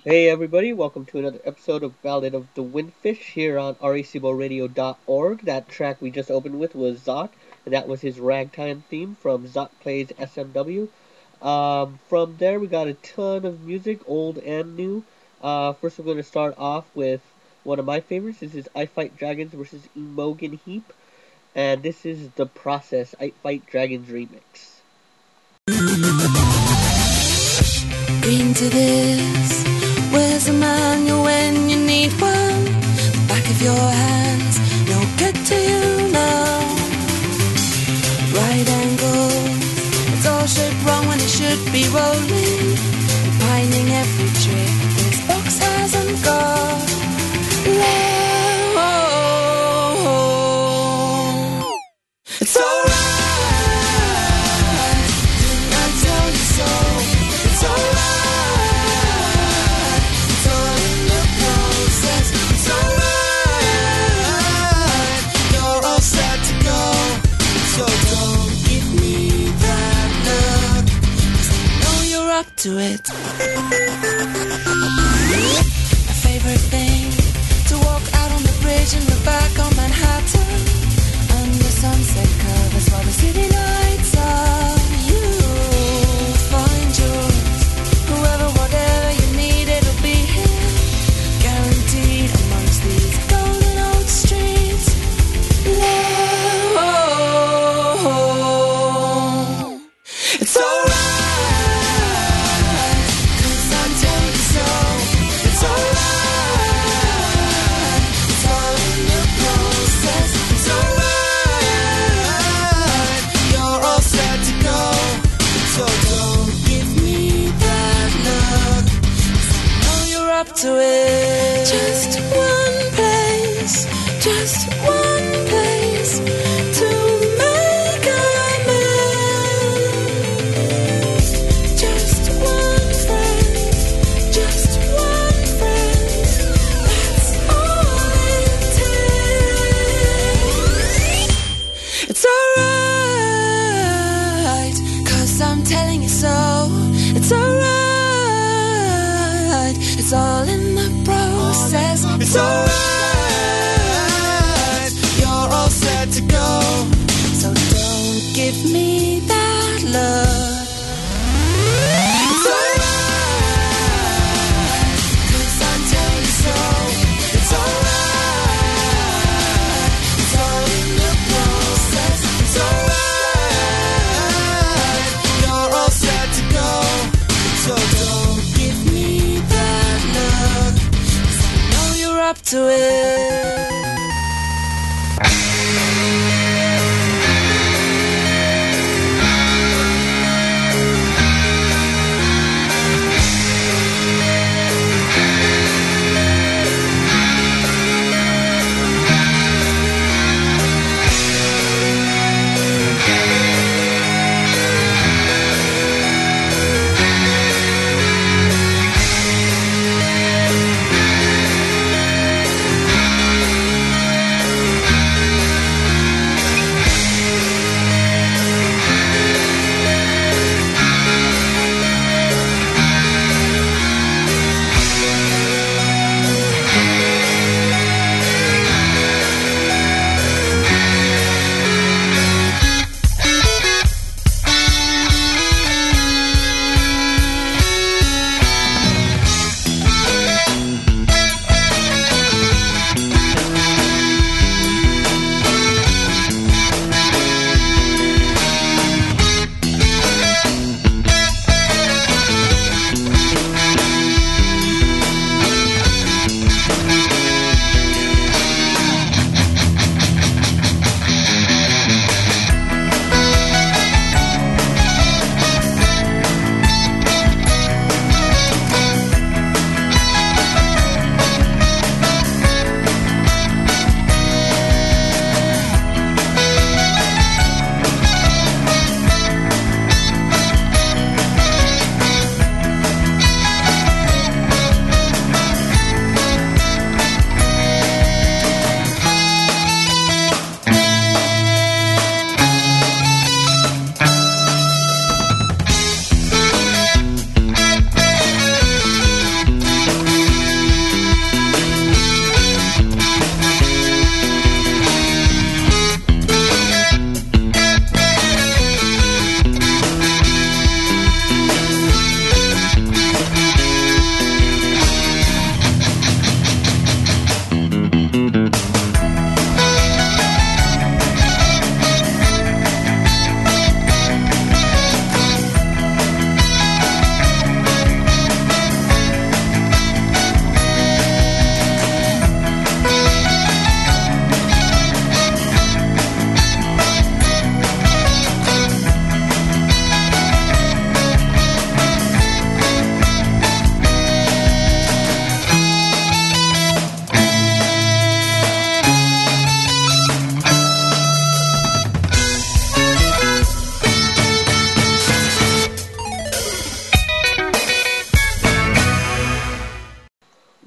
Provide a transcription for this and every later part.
Hey everybody, welcome to another episode of Ballad of the Windfish here on RACBORadio.org. That track we just opened with was Zoc, and that was his ragtime theme from Zoc Plays SMW. From there we got a ton of music, old and new. First we're going to start off with one of my favorites. This is I Fight Dragons versus Imogen Heap, and this is The Process, I Fight Dragons remix. Into this, where's the manual when you need one? The back of your hands, no good to you now. Right angles, it's all shaped wrong when it should be rolling. Pining every trick this box hasn't got. Low. It's alright. To it. My favorite thing to walk out on the bridge and look back on Manhattan under sunset covers while the city lights up. You'll find yours. Whoever, whatever you need, it'll be here, guaranteed amongst these golden old streets. Low. It's alright. To it. Just one place, just one place to make a man. Just one friend, just one friend. That's all it takes. It's alright, 'cause I'm telling you so. It's alright. It's all in the process. It's alright. You're all set to go. So don't give me that look. It's alright, 'cause I'm telling you so. It's alright. It's all in the process. It's alright. You're all set to go. So don't give me up to it.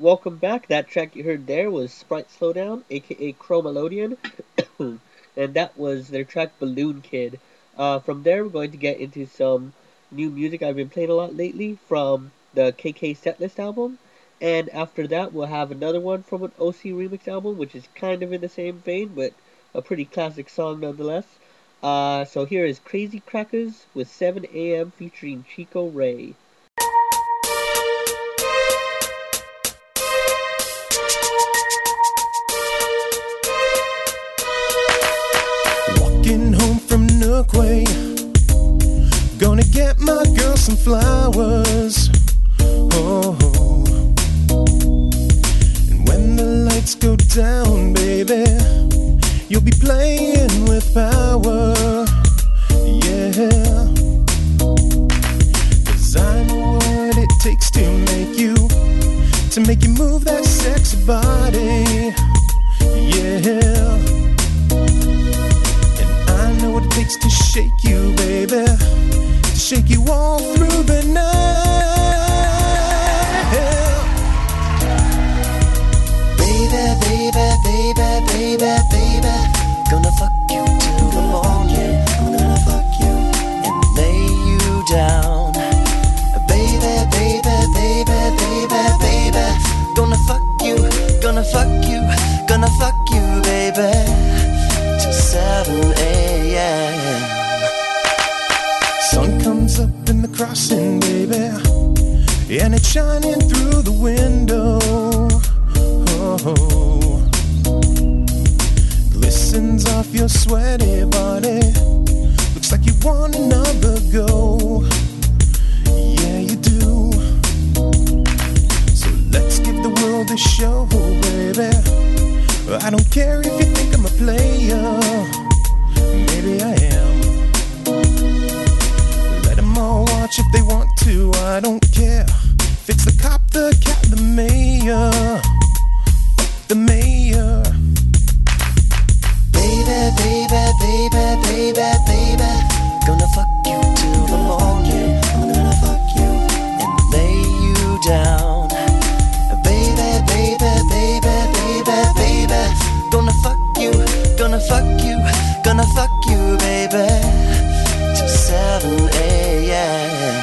welcome back. That track you heard there was Sprite Slowdown, aka Chromalodian, and that was their track Balloon Kid. From there, we're going to get into some new music I've been playing a lot lately from the KK Setlist album, and after that, we'll have another one from an OC remix album, which is kind of in the same vein, but a pretty classic song nonetheless. So here is Crazy Crackers with 7 a.m. featuring Chico Ray. Walking home from Nookway, gonna get my girl some flowers. Oh, and when the lights go down, baby, you'll be playing with power. Yeah, 'cause I know what it takes to make you move that sexy body. Yeah, I know what it takes to shake you, baby, to shake you all through the night. Baby, baby, baby, baby, baby, gonna fuck you till the morning. I'm gonna fuck you and lay you down. Baby, baby, baby, baby, baby, gonna fuck you, gonna fuck you, gonna fuck you, baby, till 7 a.m. Sun comes up in the crossing, baby, and it's shining through the window. Oh, glistens off your sweaty body. Looks like you want another go. Yeah, you do. So let's give the world a show, baby. I don't care if you think I'm a player. Maybe I am. Let them all watch if they want to. I don't care if it's the cop, the cat, the mayor. The mayor. Baby, baby, baby, baby, baby, gonna fuck you till the morning. I'm gonna fuck you and lay you down. Baby, baby, baby, baby, baby, gonna fuck you, gonna fuck you, gonna fuck you, baby, till 7 a.m.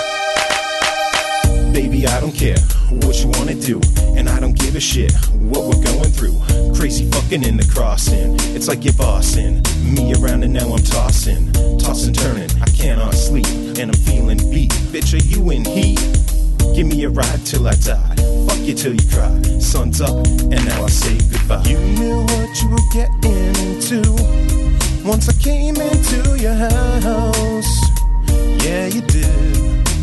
Baby, I don't care what you wanna do, and I don't give a shit what we're going through. Crazy fucking in the crossing, it's like you're bossing me around and now I'm tossing, turning, I cannot sleep, and I'm feeling beat. Bitch, are you in heat? Give me a ride till I die, fuck you till you cry. Sun's up, and now I say goodbye. You knew what you were getting into once I came into your house. Yeah, you did.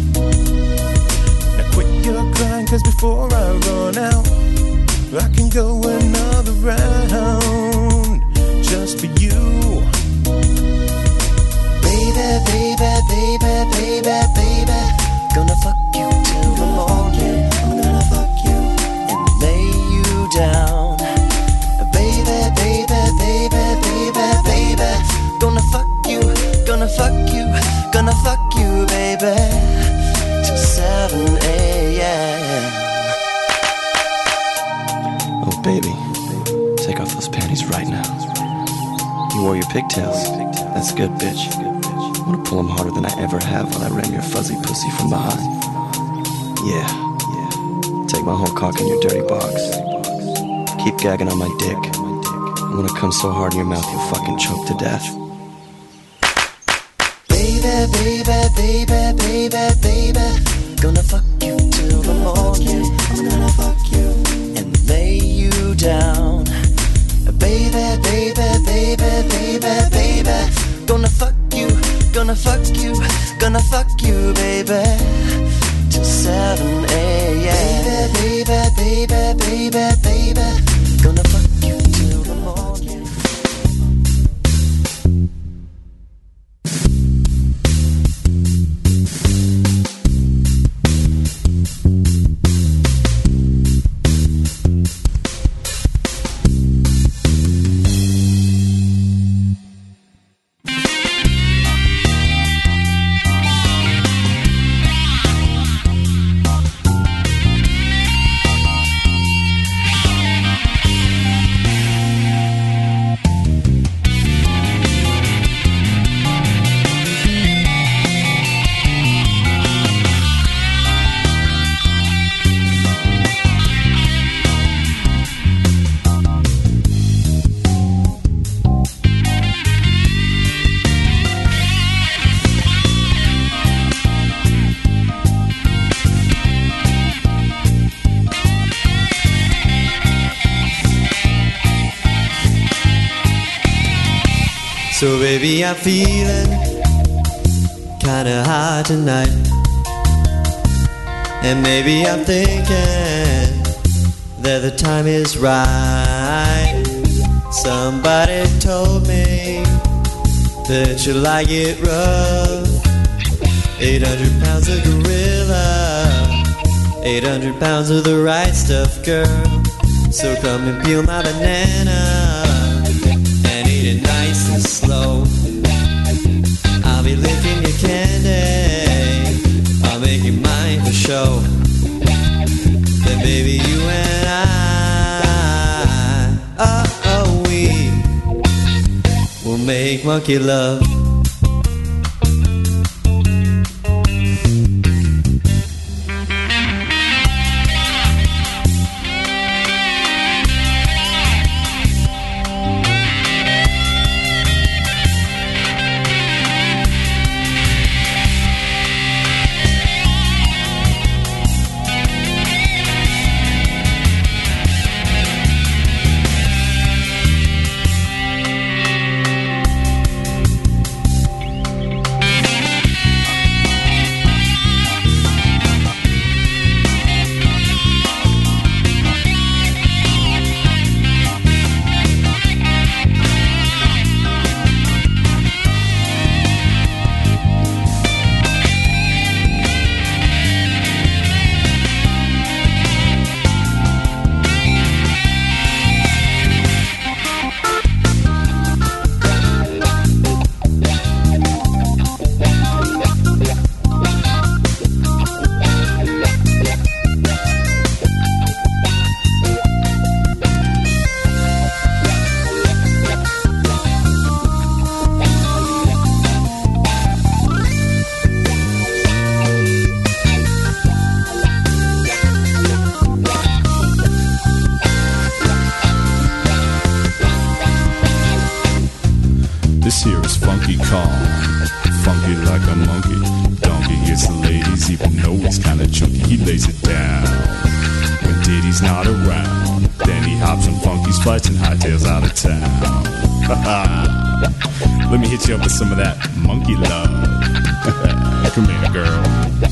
Quit your crying, 'cause before I run out, I can go another round just for you. Baby, baby, baby, baby, baby, gonna fuck you till the morning. I'm gonna fuck you and lay you down. Baby, baby, baby, baby, baby, gonna fuck you, gonna fuck you, gonna fuck you, baby, till 7 a.m. Oh, baby, take off those panties right now. You wore your pigtails. That's good, bitch. I wanna pull them harder than I ever have when I ram your fuzzy pussy from behind. Yeah. Take my whole cock in your dirty box. Keep gagging on my dick. I'm gonna come so hard in your mouth you'll fucking choke to death. Baby, baby, baby, baby, baby, gonna fuck you till the morning. I'm gonna fuck you and lay you down. Baby, baby, baby, baby, baby, gonna fuck you, gonna fuck you, gonna fuck you, baby, till 7 a.m. Baby, baby, baby, baby, baby, gonna fuck you till the morning. So baby, I'm feeling kinda high tonight. And maybe I'm thinking that the time is right. Somebody told me that you like it rough. 800 pounds of gorilla, 800 pounds of the right stuff, girl. So come and peel my banana and eat it nice and slow. I'll be licking your candy, I'll make you mine for show. Then baby, you and we will make monkey love. This here is Funky Kong, funky like a monkey. Donkey gets the ladies, even though he's kinda chunky. He lays it down when Diddy's not around. Then he hops on Funky's flights and hightails out of town. Let me hit you up with some of that monkey love. Come here, girl.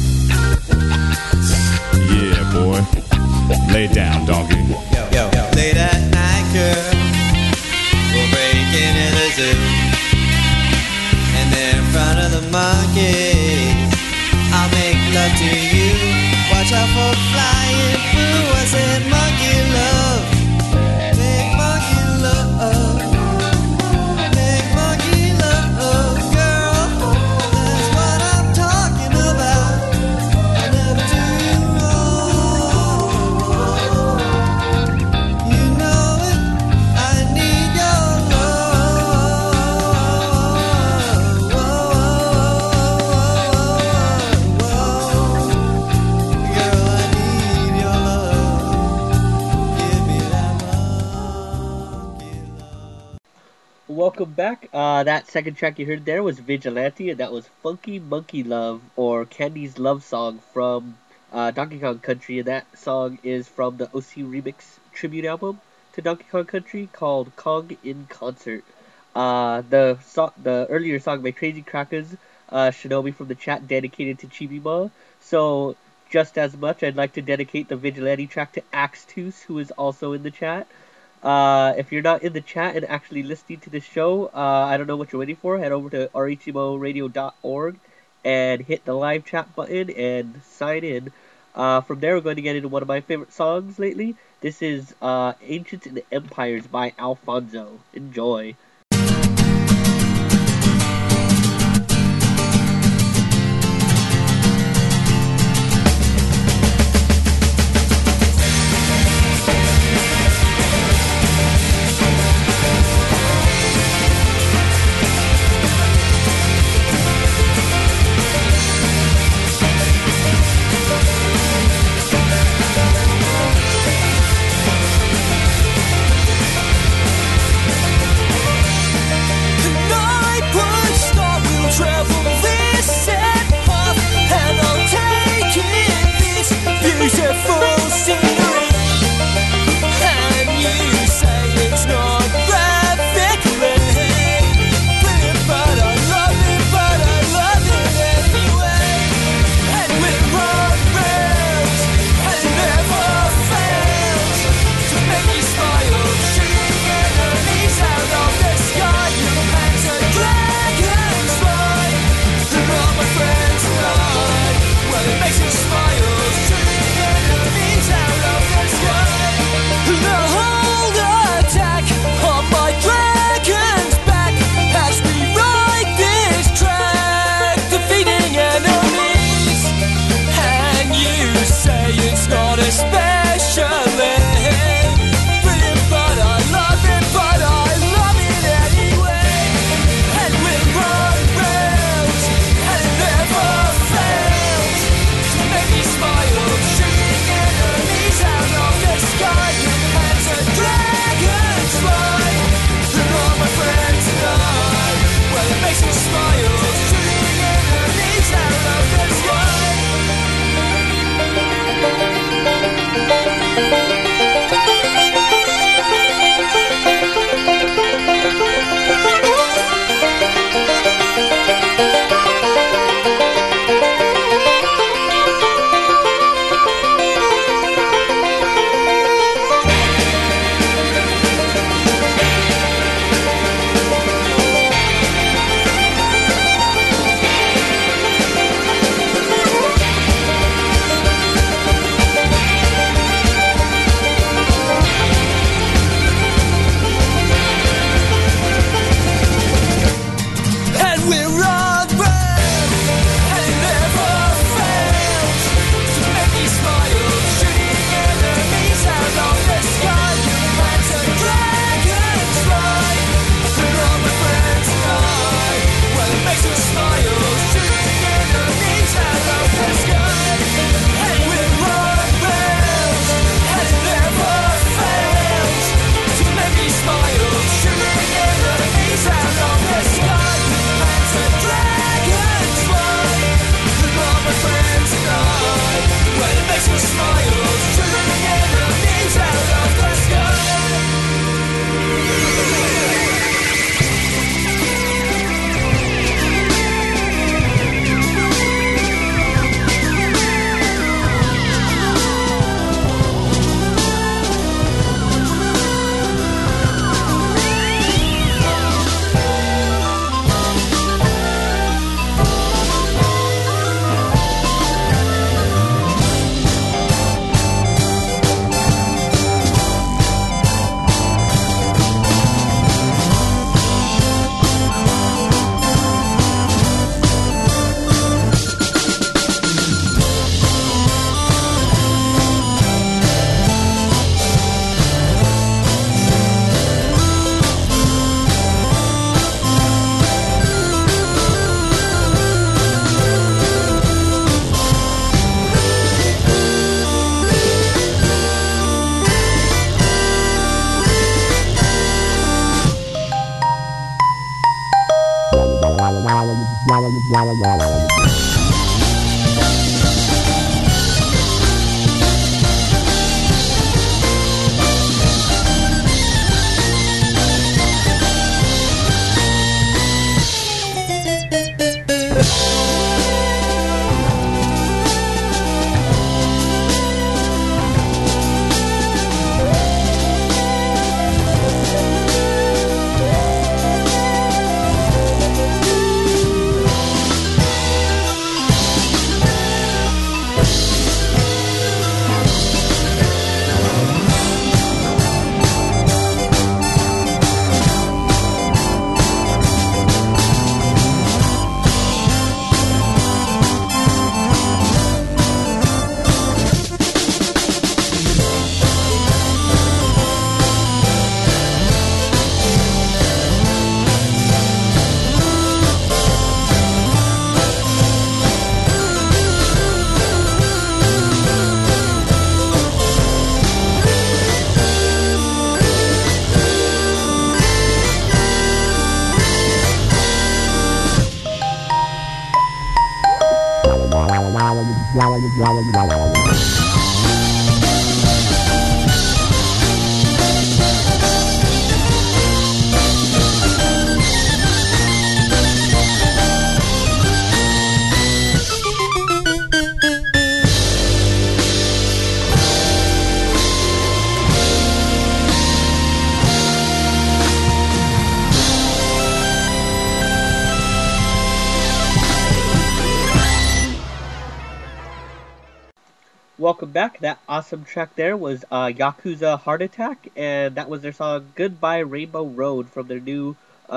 Yeah, boy. Lay it down, donkey. Yo, late at night, girl, we'll break into the zoo. And then in front of the monkeys, I'll make love to you. Watch out for flying through. I said monkey love, make monkey love, make monkey love, girl. That's what I'm talking about. I'll never do you wrong. You know it, I need your love. Girl, I need your love. Give me that monkey love. Welcome back. That second track you heard there was Vigilante, and that was Funky Monkey Love, or Candy's Love Song from Donkey Kong Country, and that song is from the OC Remix tribute album to Donkey Kong Country called Kong in Concert. The earlier song by Crazy Crackers, Shinobi from the chat, dedicated to Chibi-Ma. So just as much, I'd like to dedicate the Vigilante track to Axtus, who is also in the chat. If you're not in the chat and actually listening to the show, I don't know what you're waiting for. Head over to rhmoradio.org and hit the live chat button and sign in. From there, we're going to get into one of my favorite songs lately. This is Ancients and Empires by Alfonso. Enjoy. And you say it's not graphically. Welcome back. That awesome track there was Yakuza Heart Attack, and that was their song Goodbye Rainbow Road from their new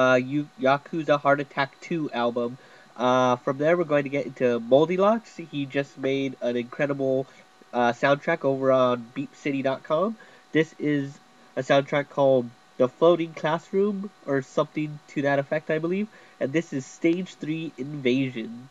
Yakuza Heart Attack 2 album. From there, we're going to get into Moldylocks. He just made an incredible soundtrack over on BeatCity.com. This is a soundtrack called The Floating Classroom, or something to that effect, I believe. And this is Stage 3 Invasion.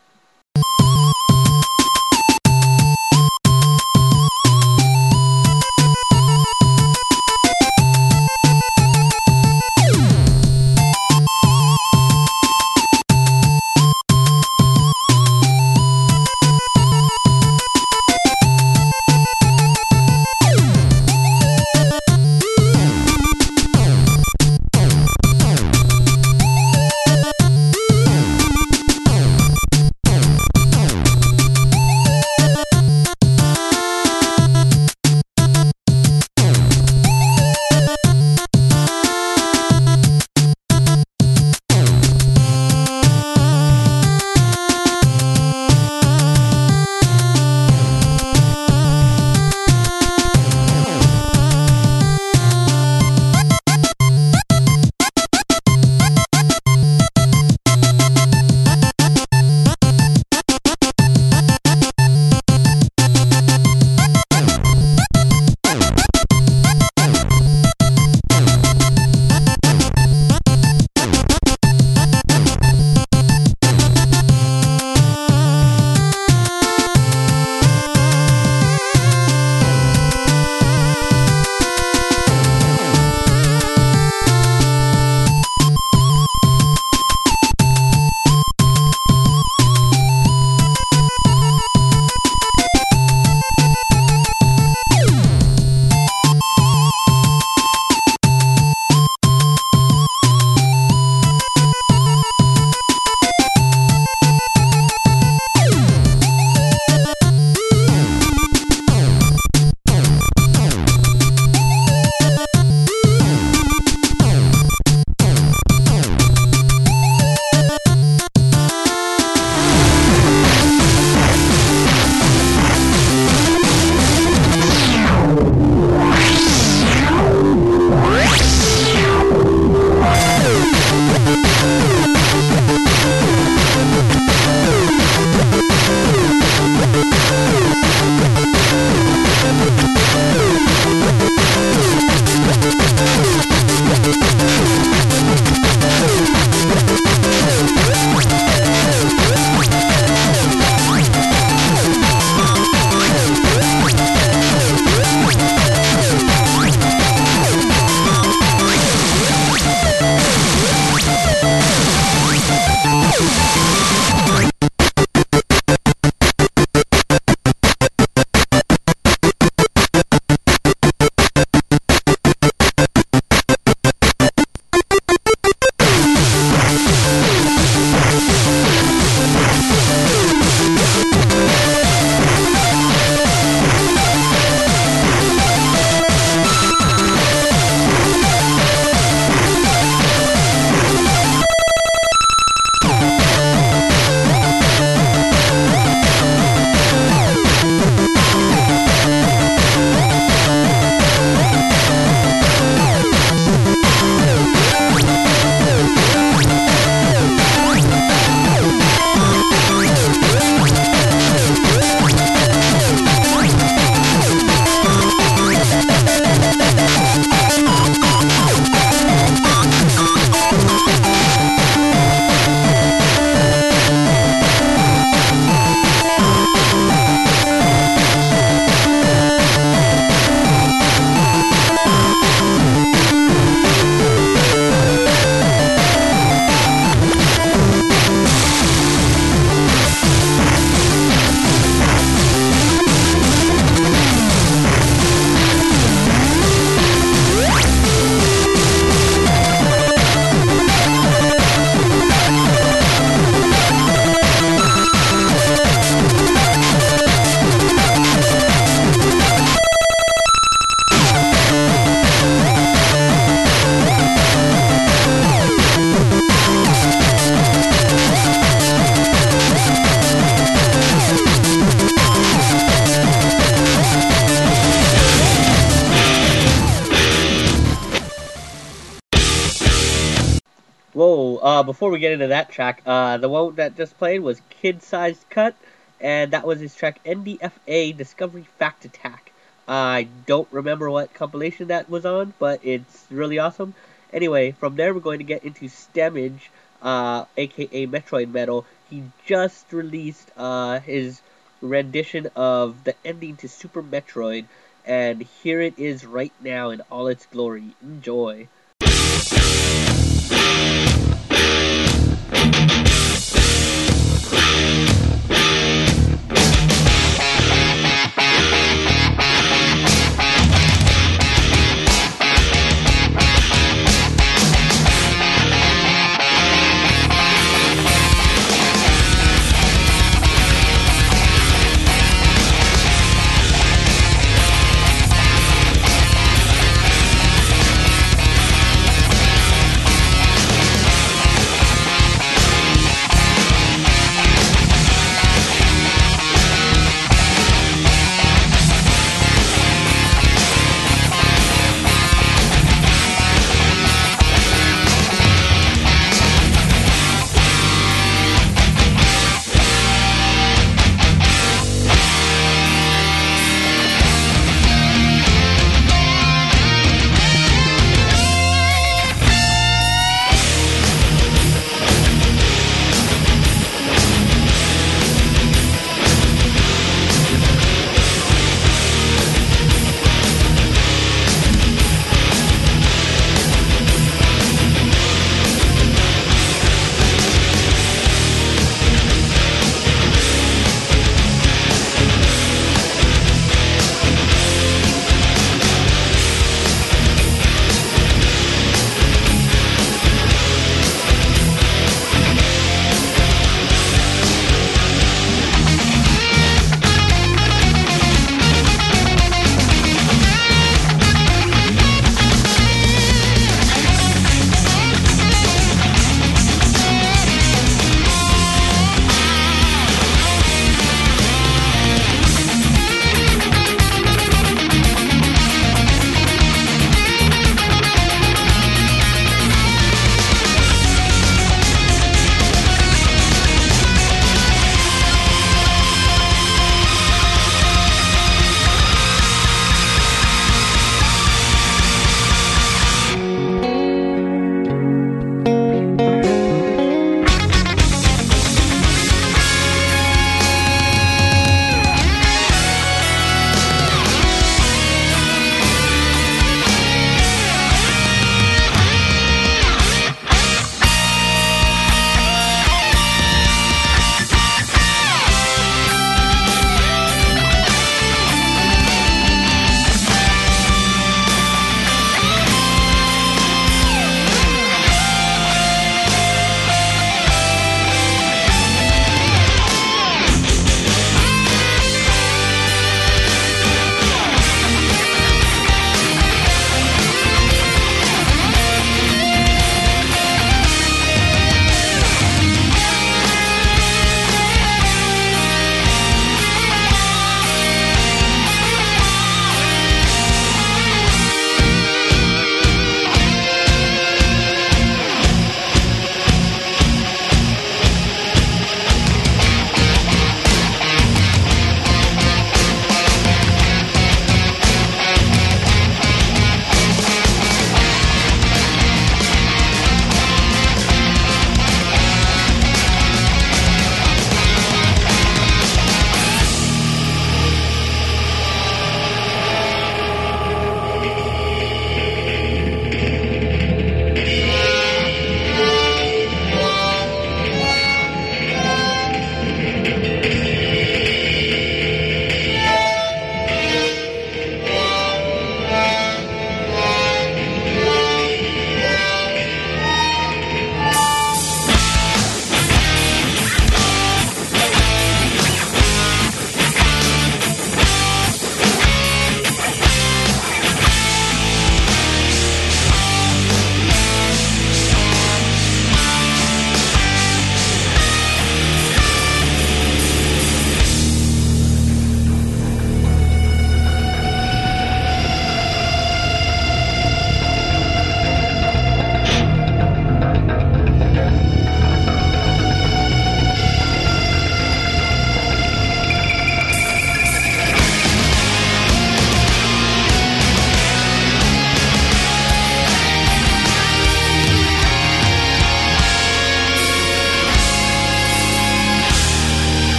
before we get into that track, the one that just played was Kid Sized Cut, and that was his track NDFA Discovery Fact Attack. I don't remember what compilation that was on, but it's really awesome. Anyway, from there we're going to get into Stemage, aka Metroid Metal. He just released his rendition of the ending to Super Metroid, and here it is right now in all its glory. Enjoy.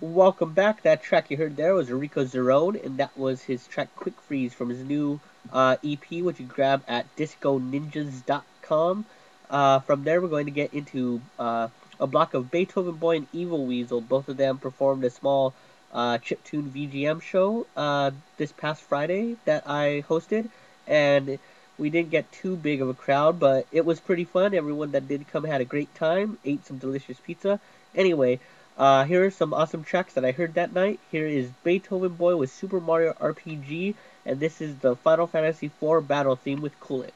welcome back. That track you heard there was Rico Zerone, and that was his track Quick Freeze from his new EP, which you grab at disconinjas.com. From there, we're going to get into a block of Beethoven Boy and Evil Weasel. Both of them performed a small chiptune VGM show this past Friday that I hosted, and we didn't get too big of a crowd, but it was pretty fun. Everyone that did come had a great time, ate some delicious pizza. Anyway, here are some awesome tracks that I heard that night. Here is Beethoven Boy with Super Mario RPG, and this is the Final Fantasy IV battle theme with Coolix.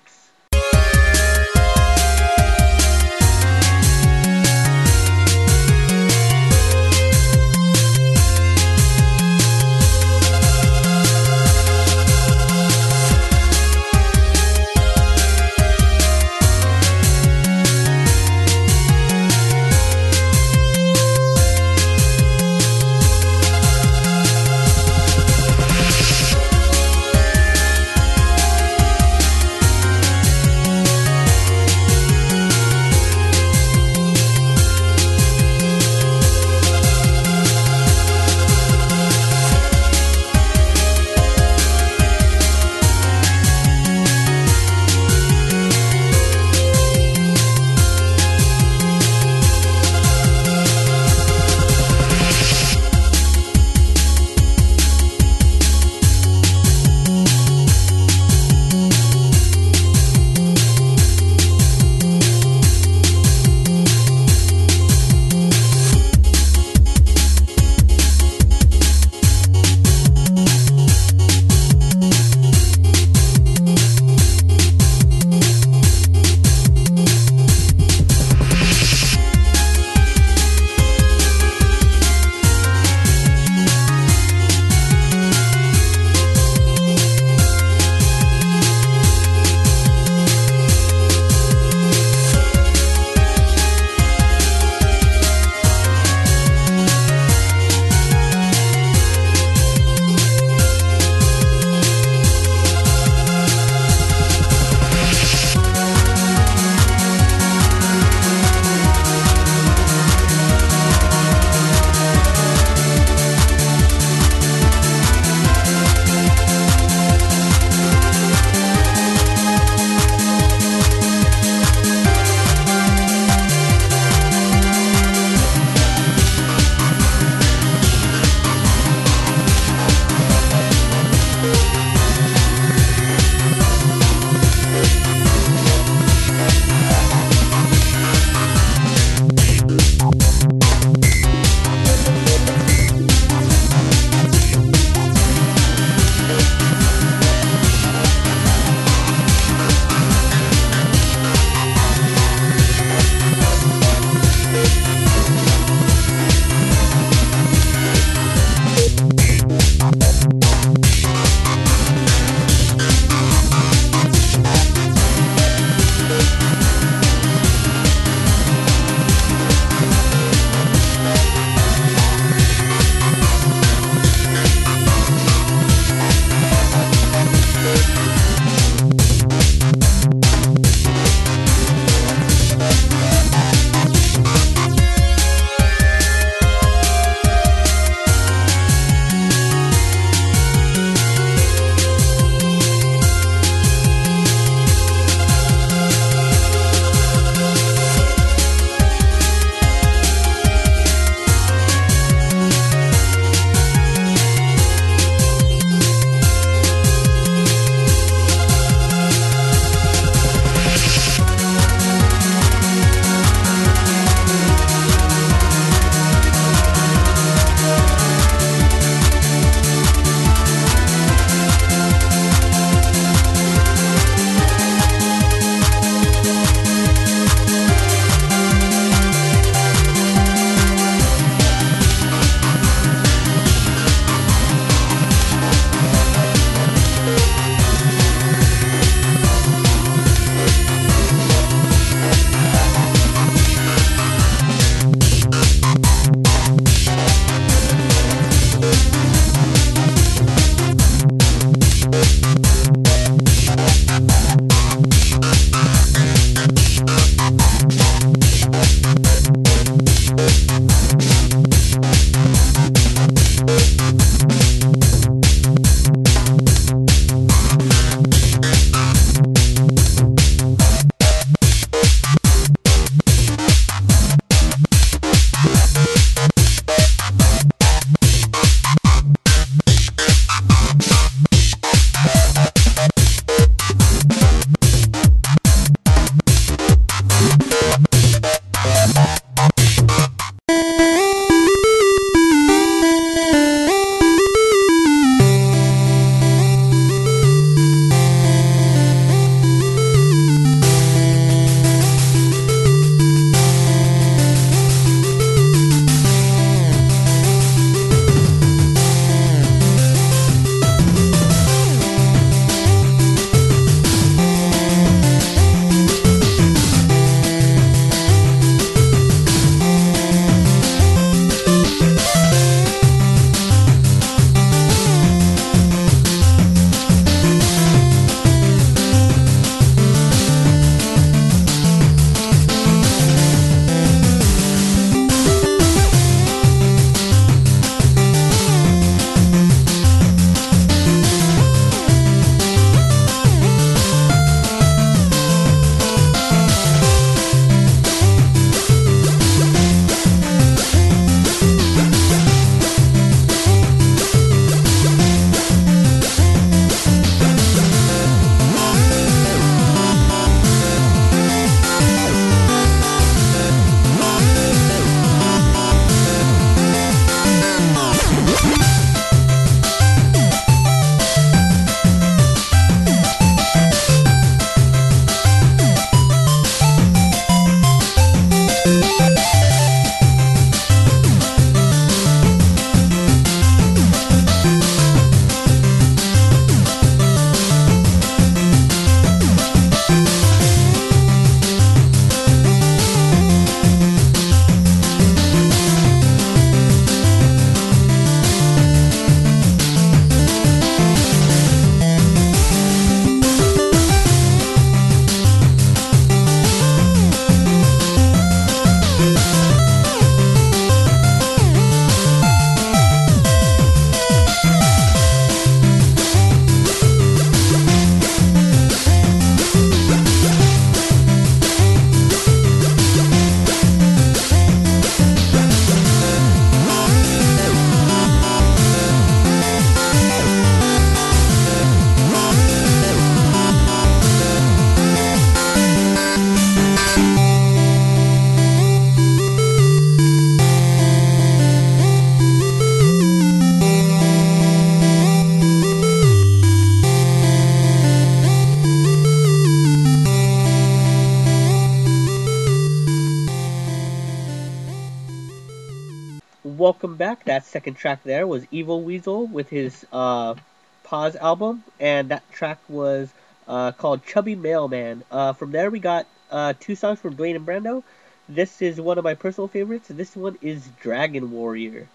Welcome back. That second track there was Evil Weasel with his Pause album, and that track was called Chubby Mailman. From there we got two songs from Dwayne and Brando. This is one of my personal favorites. This one is Dragon Warrior.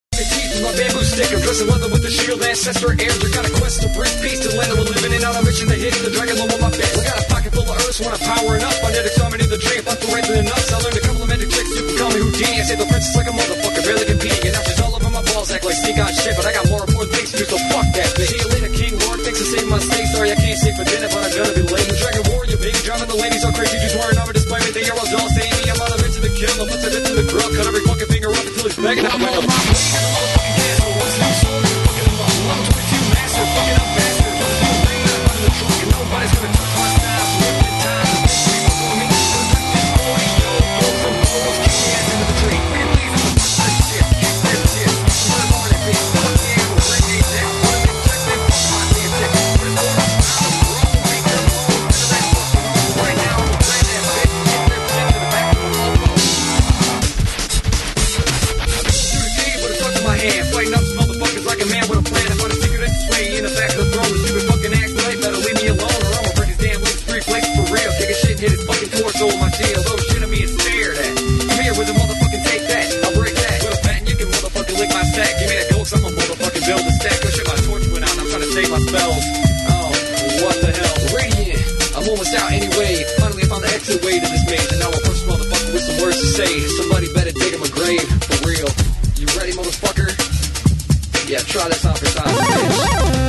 My bamboo stick, I'm dressing leather with the shield, ancestor heirs. They're kind of quest to bring peace to land. We're living in on a mission to hit the dragon low on my bed. We got a pocket full of earth, wanna powering up. I did examine the drink, I'm for raising enough. I learned a complimentary tricks, you can call me Houdini. I say the princess like a motherfucker, barely competing. And now she's all over my balls, act like sneak on shit. But I got more important things to do, so fuck that bitch. See you later, King Lord, thanks for saving my stay. Sorry I can't stay for dinner, but I'm gonna be late. The Dragon Warrior, baby, driving the ladies all crazy. Just wearing armor despite me, they are all dolls. Say me, I'm on a mission to kill. I'm put it into the grill, cut every fucking finger up until it's begging. I'm on my somebody better dig him a grave, for real. You ready, motherfucker? Yeah, try this on for time, bitch.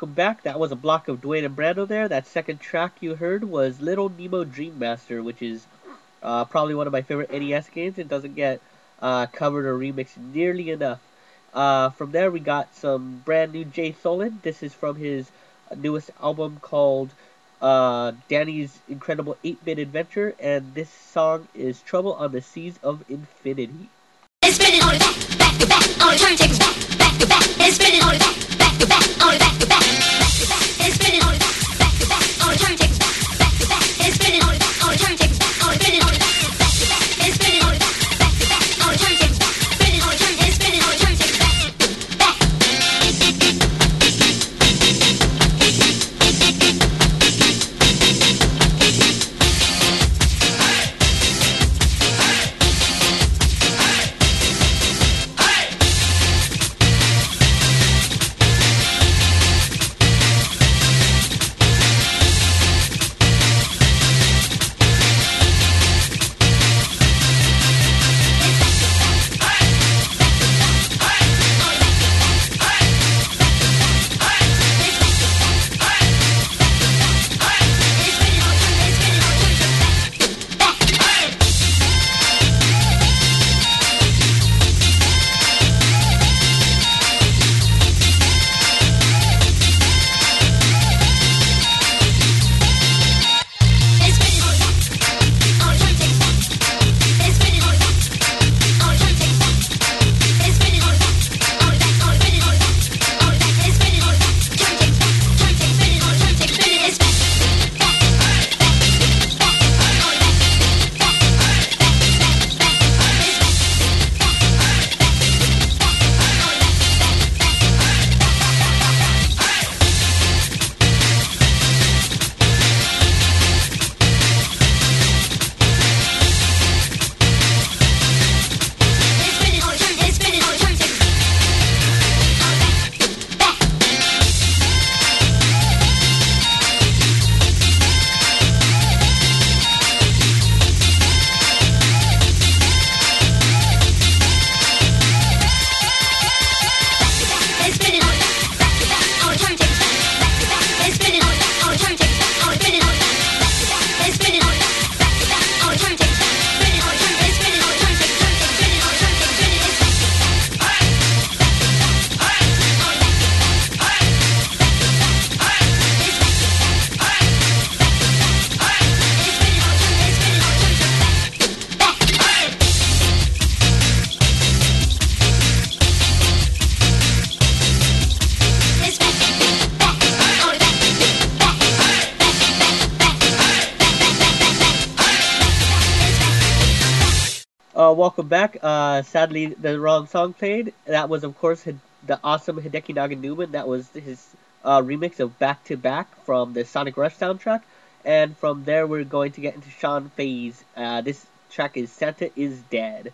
welcome back. That was a block of Dwayne and Brando there. That second track you heard was Little Nemo Dream Master, which is probably one of my favorite NES games. It doesn't get covered or remixed nearly enough. From there, we got some brand new Jay Solon. This is from his newest album called Danny's Incredible 8-Bit Adventure, and this song is Trouble on the Seas of Infinity. It's spinning on it back to back, on the turntables back to back. It's spinning on it back to back, on it back to back. It's spinning on it back to back, on the turntables back to back. It's spinning on it back, on the turntables back, on it spinning on it back to back. It's spinning on it back to back, on the turntables back, spinning on the turn, it's spinning on the turntables back to back. Welcome back. Sadly, the wrong song played. That was, of course, the awesome Hideki Naganuma. That was his remix of Back to Back from the Sonic Rush soundtrack. And from there, we're going to get into Sean Faye's. This track is Santa is Dead.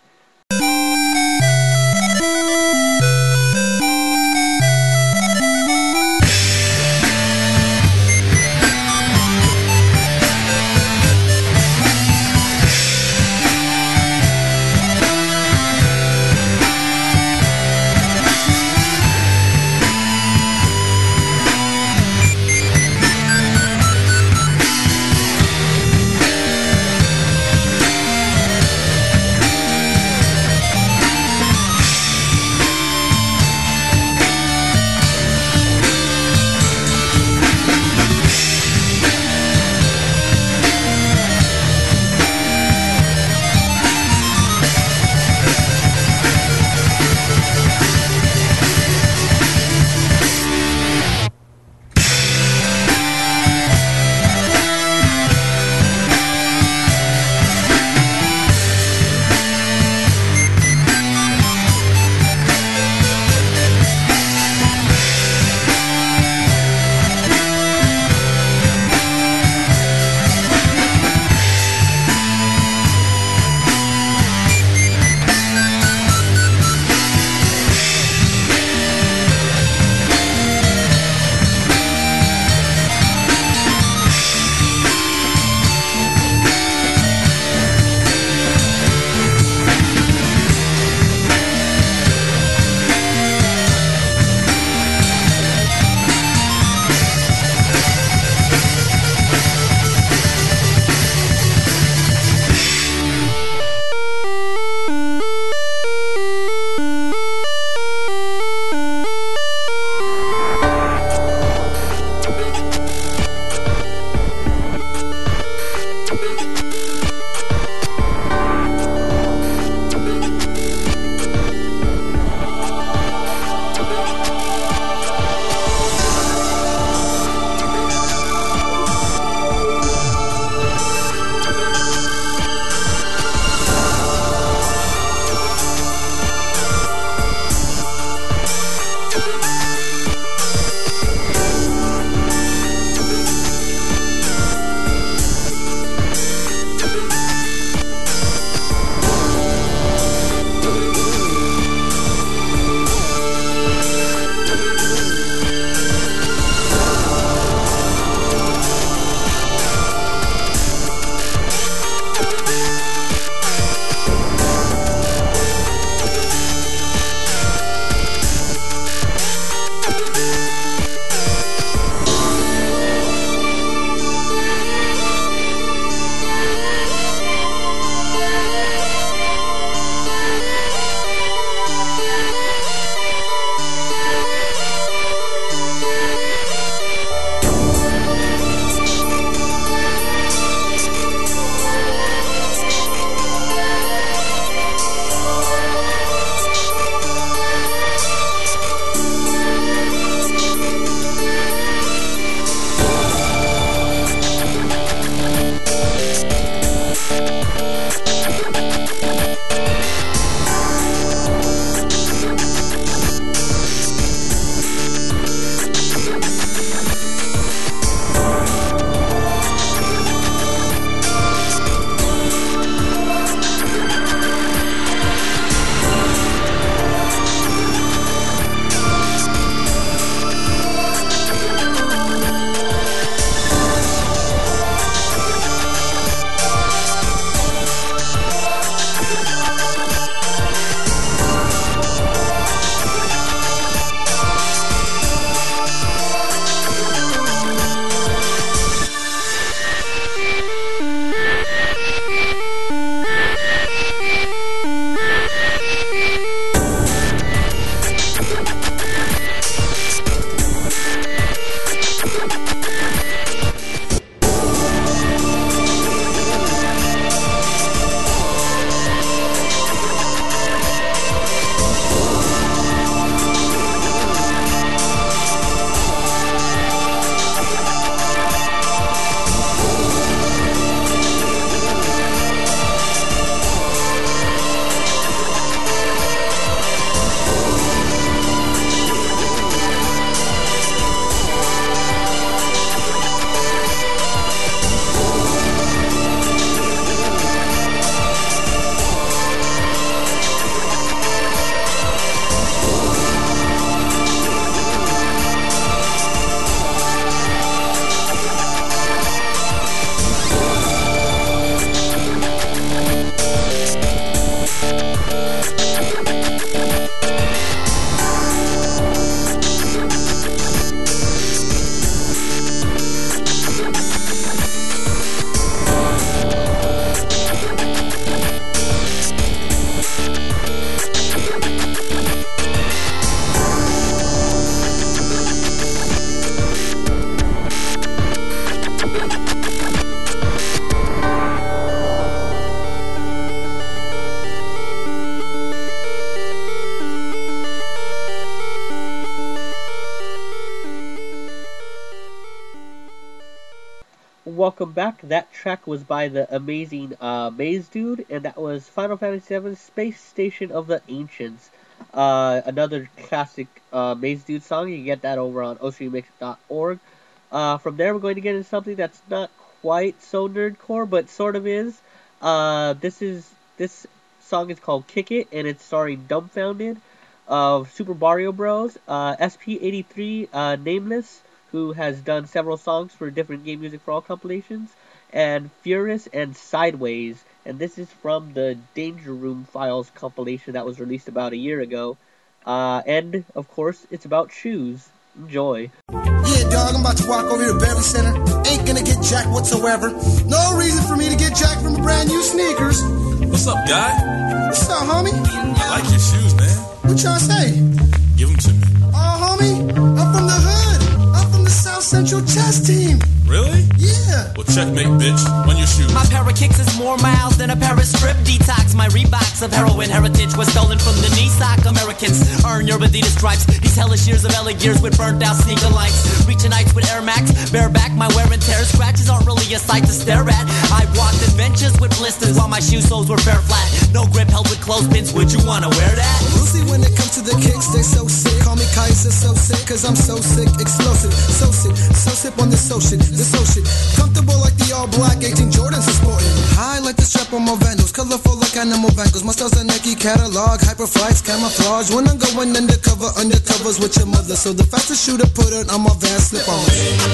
Welcome back. That track was by the amazing Maze Dude, and that was Final Fantasy VII Space Station of the Ancients. Another classic Maze Dude song. You can get that over on ostremix.org. From there, we're going to get into something that's not quite so nerdcore, but sort of is. This song is called Kick It, and it's starring Dumbfounded of Super Mario Bros. SP83 Nameless, who has done several songs for different Game Music for All compilations, and Furious and Sideways, and this is from the Danger Room Files compilation that was released about a year ago, and, of course, it's about shoes. Enjoy. Yeah, dog, I'm about to walk over here to Beverly Center. Ain't gonna get jacked whatsoever. No reason for me to get jacked from brand new sneakers. What's up, guy? What's up, homie? I like your shoes, man. What y'all say? Give them to me. Oh, homie, I'm from the hood. I'm from the South Central chess team. Really? Yeah. Well, checkmate, bitch. On your shoes. My pair of kicks is more miles than a pair of strip detox. My Reeboks of heroin heritage was stolen from the knee sock. Americans earn your Adidas stripes. These hellish years of LA gears with burnt out sneaker lights. Reaching heights with Air Max. Bareback, my wear and tear. Scratches aren't really a sight to stare at. I walked adventures with blisters while my shoe soles were fair flat. No grip held with clothespins. Would you wanna wear that? Lucy, when it comes to the kicks, they so sick. Call me Kaiser, so sick, cause I'm so sick. Explosive, so sip on this so shit. This so shit. Comfortable like the all black 18 Jordans are sporting. High like the strap on my vandals. Colorful like animal bangles. My style's a Nike catalog. Hyperflights, camouflage. When I'm going undercover, undercovers with your mother. So the fastest shooter put it on my van slip on.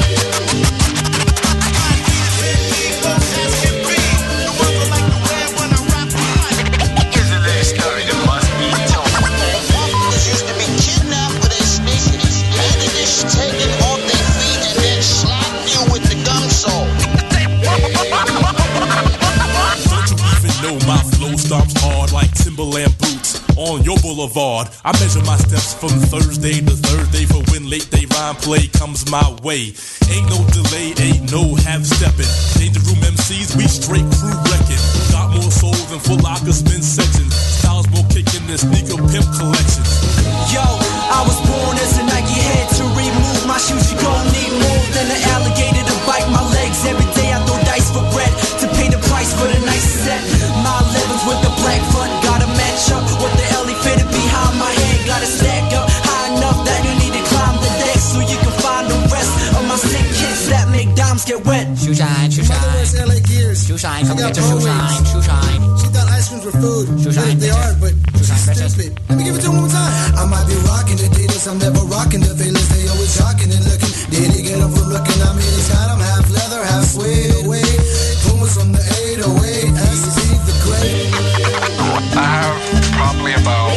My flow stomps hard like Timberland boots on your boulevard. I measure my steps from Thursday to Thursday for when late day rhyme play comes my way. Ain't no delay, ain't no half-stepping. Danger Room MCs, we straight crew wrecking. Got more souls than Full Lockers, spin sections. Styles more kicking than sneaker pimp collections. Yo, I was born as a Nike head. To remove my shoes, you gon' need more than an alligator to bite my legs. Every day I throw dice for bread to pay the price for the nice set. My 11s with the black front, gotta match up with the Ellie fitted behind my head. Gotta stack up high enough that you need to climb the deck so you can find the rest of my sick kicks that make dimes get wet. Shoe shine, shoe shine. Mother wears LA gears. Shoe shine, come get your shoe shine, shoe shine. She thought ice creams were food. Shoe shine, they are, but she's stupid. Let me give it to her one more time. I might be rocking the Adidas, I'm never rocking the Velas. They always rocking and looking. Did he get them from looking? I mean, he's got them half leather, half suede. Pumas on the 808, Steve the Great. I have probably about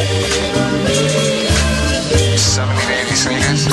70 to 80 sneakers.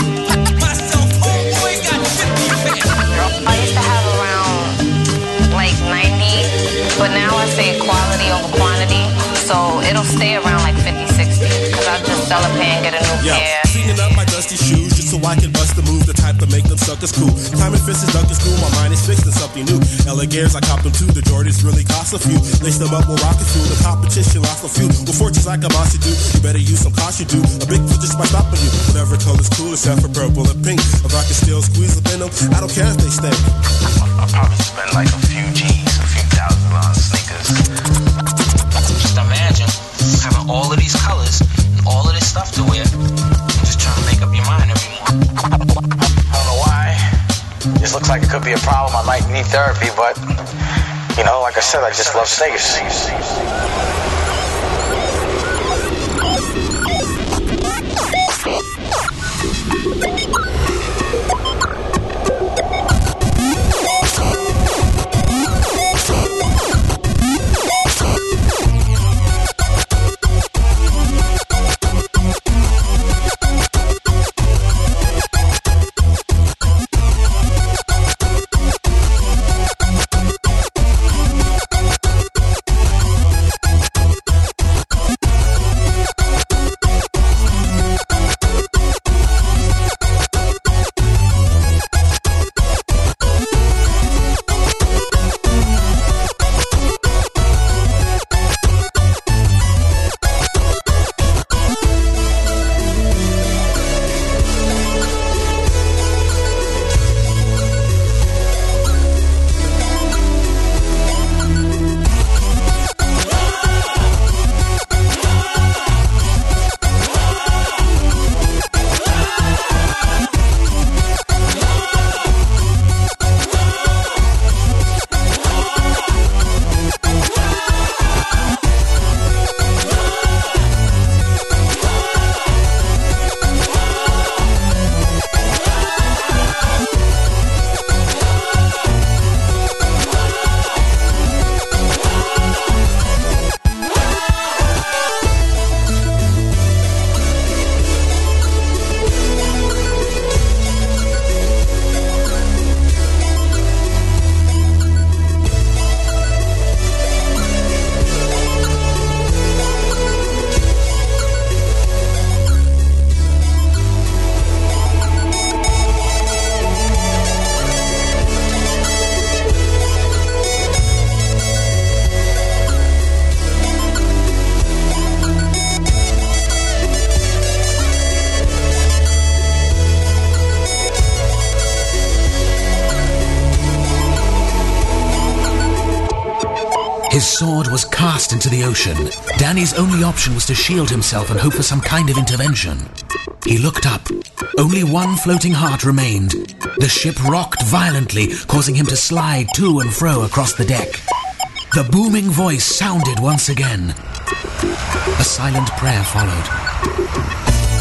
I used to have around like 90, but now I say quality over quantity, so it'll stay around like 50, 60, because I just sell a pair and get a new pair. Cleaning up my dusty shoes just so I can bust the move, the type to make them suckers cool. Time and fist is duck is cool, my mind is fixed in something new. LA Gears, I cop them too, the Jordans really cost a few. Lace them up with rocket fuel, the competition lost a few. With fortunes like a monster do, you better use some caution do. A big foot just by stopping you. Whatever color's cool except for purple and pink. If I can still squeeze up in them, I don't care if they stink. I'll probably spend like a few G's, a few thousand on sneakers. Just imagine having all of these colors and all of this stuff to wear and just trying to make up your mind every morning. I don't know why. This looks like it could be a problem. I might need therapy, but, you know, like I said, I just love sneakers. His sword was cast into the ocean. Danny's only option was to shield himself and hope for some kind of intervention. He looked up. Only one floating heart remained. The ship rocked violently, causing him to slide to and fro across the deck. The booming voice sounded once again. A silent prayer followed.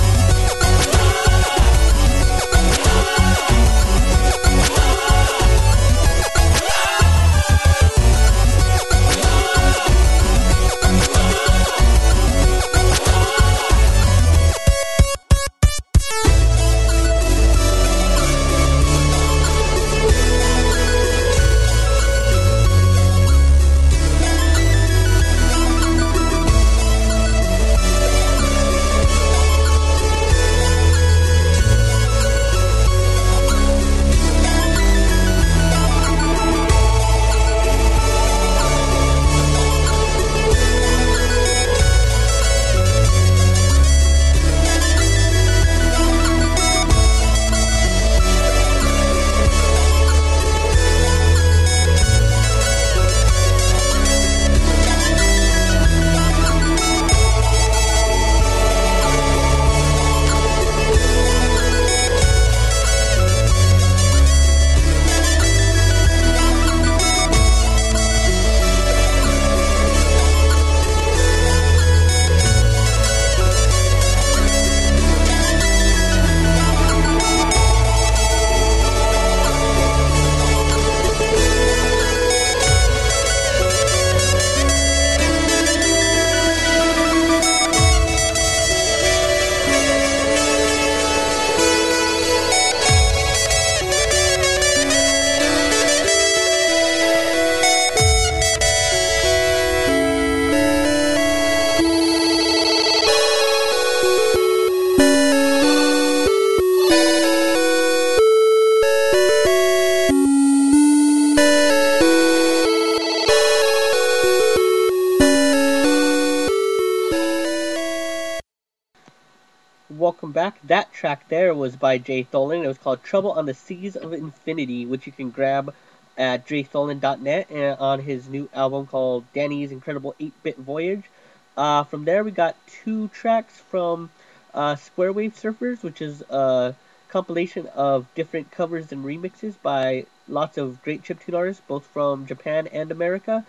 Welcome back. That track there was by Jay Tholen. It was called Trouble on the Seas of Infinity, which you can grab at jtholen.net and on his new album called Danny's Incredible 8-Bit Voyage. From there we got two tracks from Square Wave Surfers, which is a compilation of different covers and remixes by lots of great chiptune artists, both from Japan and America.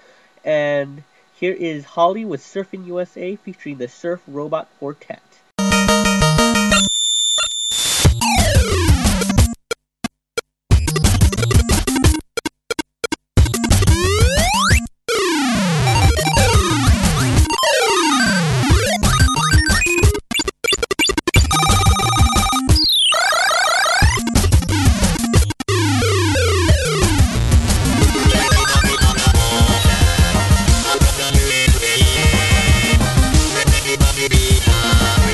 And here is Holly with Surfing USA featuring the Surf Robot Quartet. Baby.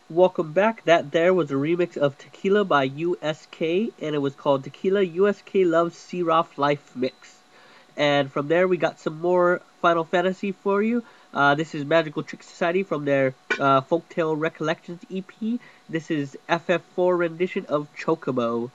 Welcome back. That there was a remix of Tequila by USK, and it was called Tequila USK Loves Seroth Life Mix. And from there, we got some more Final Fantasy for you. This is Magical Trick Society from their Folktale Recollections EP. This is FF4 rendition of Chocobo.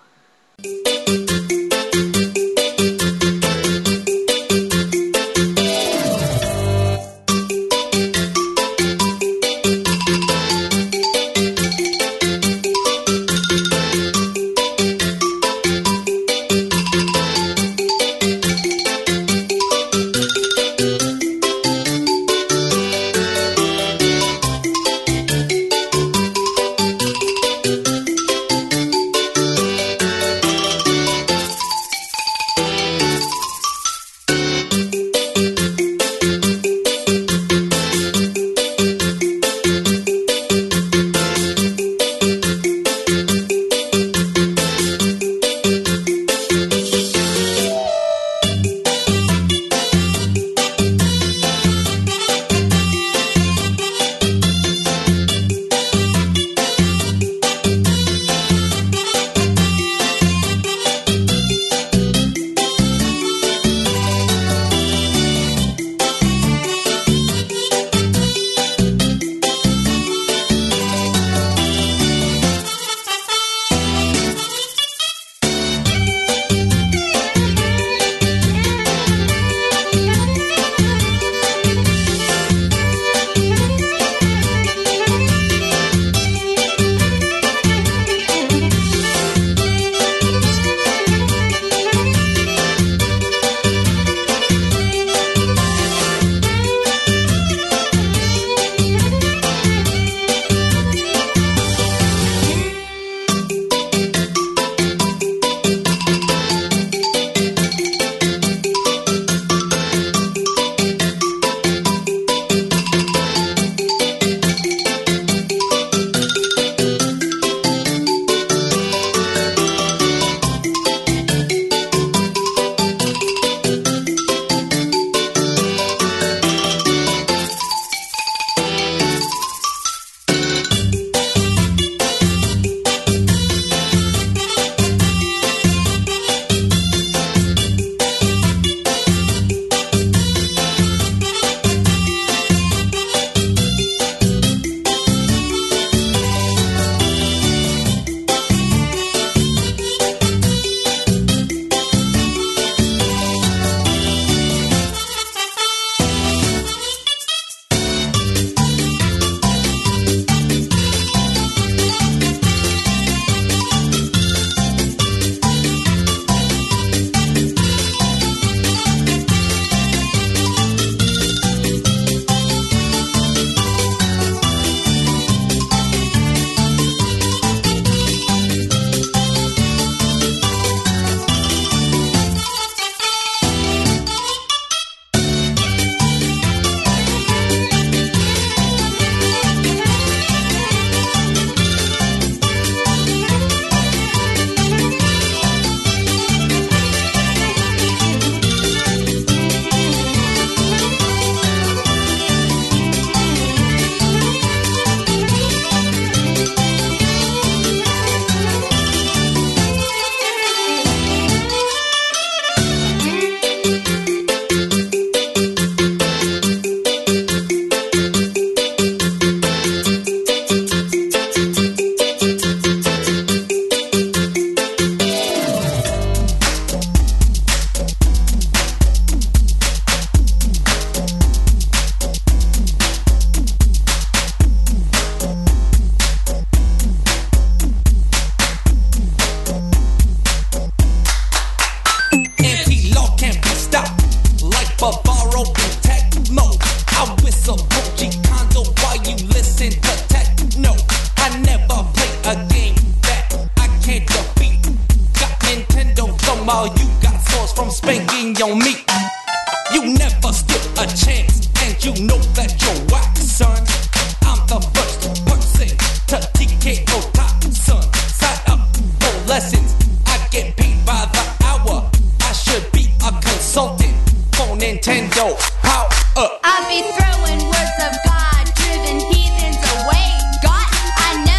while you got sauce from spanking your meat. You never stood a chance, and you know that you're whack, son. I'm the first person to TKO top, son. Sign up for lessons, I get paid by the hour. I should be a consultant for Nintendo. Power up. I'll be throwing words of God, driven heathens away. God, I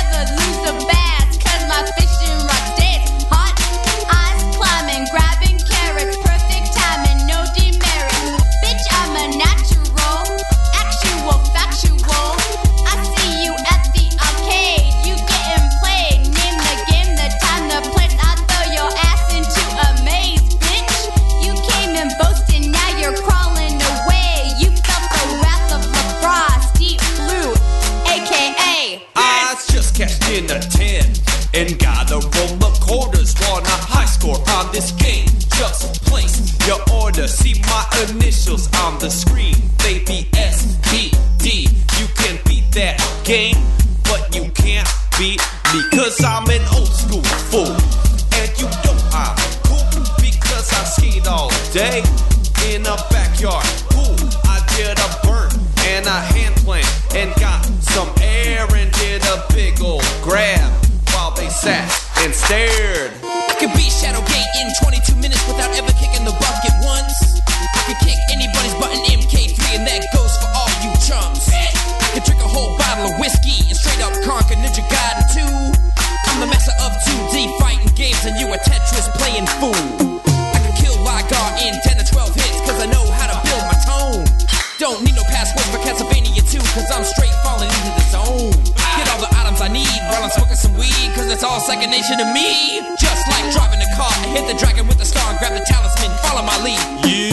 in a 10 and gotta roll the quarters. Want a high score on this game? Just place your order. See my initials on the screen. They be S-B-D. You can beat that game, but you can't beat me, 'cause I'm an old school fool. And you know I'm cool because I skate all day in a backyard pool. I did a burn and a hand plant and got some air and did a big old grab while they sat and stared. I could beat Shadowgate in 22 minutes without ever kicking the bucket once. I could kick anybody's butt in MK3 and that goes for all you chums. I could drink a whole bottle of whiskey and straight up conquer Ninja Gaiden 2. I'm the master of 2D fighting games and you a Tetris playing fool. I could kill Ligar in 10 to 12 hits 'cause I know how to build my tone. Don't need no password for Castlevania 2 'cause I'm straight falling into the zone. Get all the items I need while I'm smoking some weed 'cause it's all second nature to me. Just like driving a car, hit the dragon with the star and grab the talisman, follow my lead.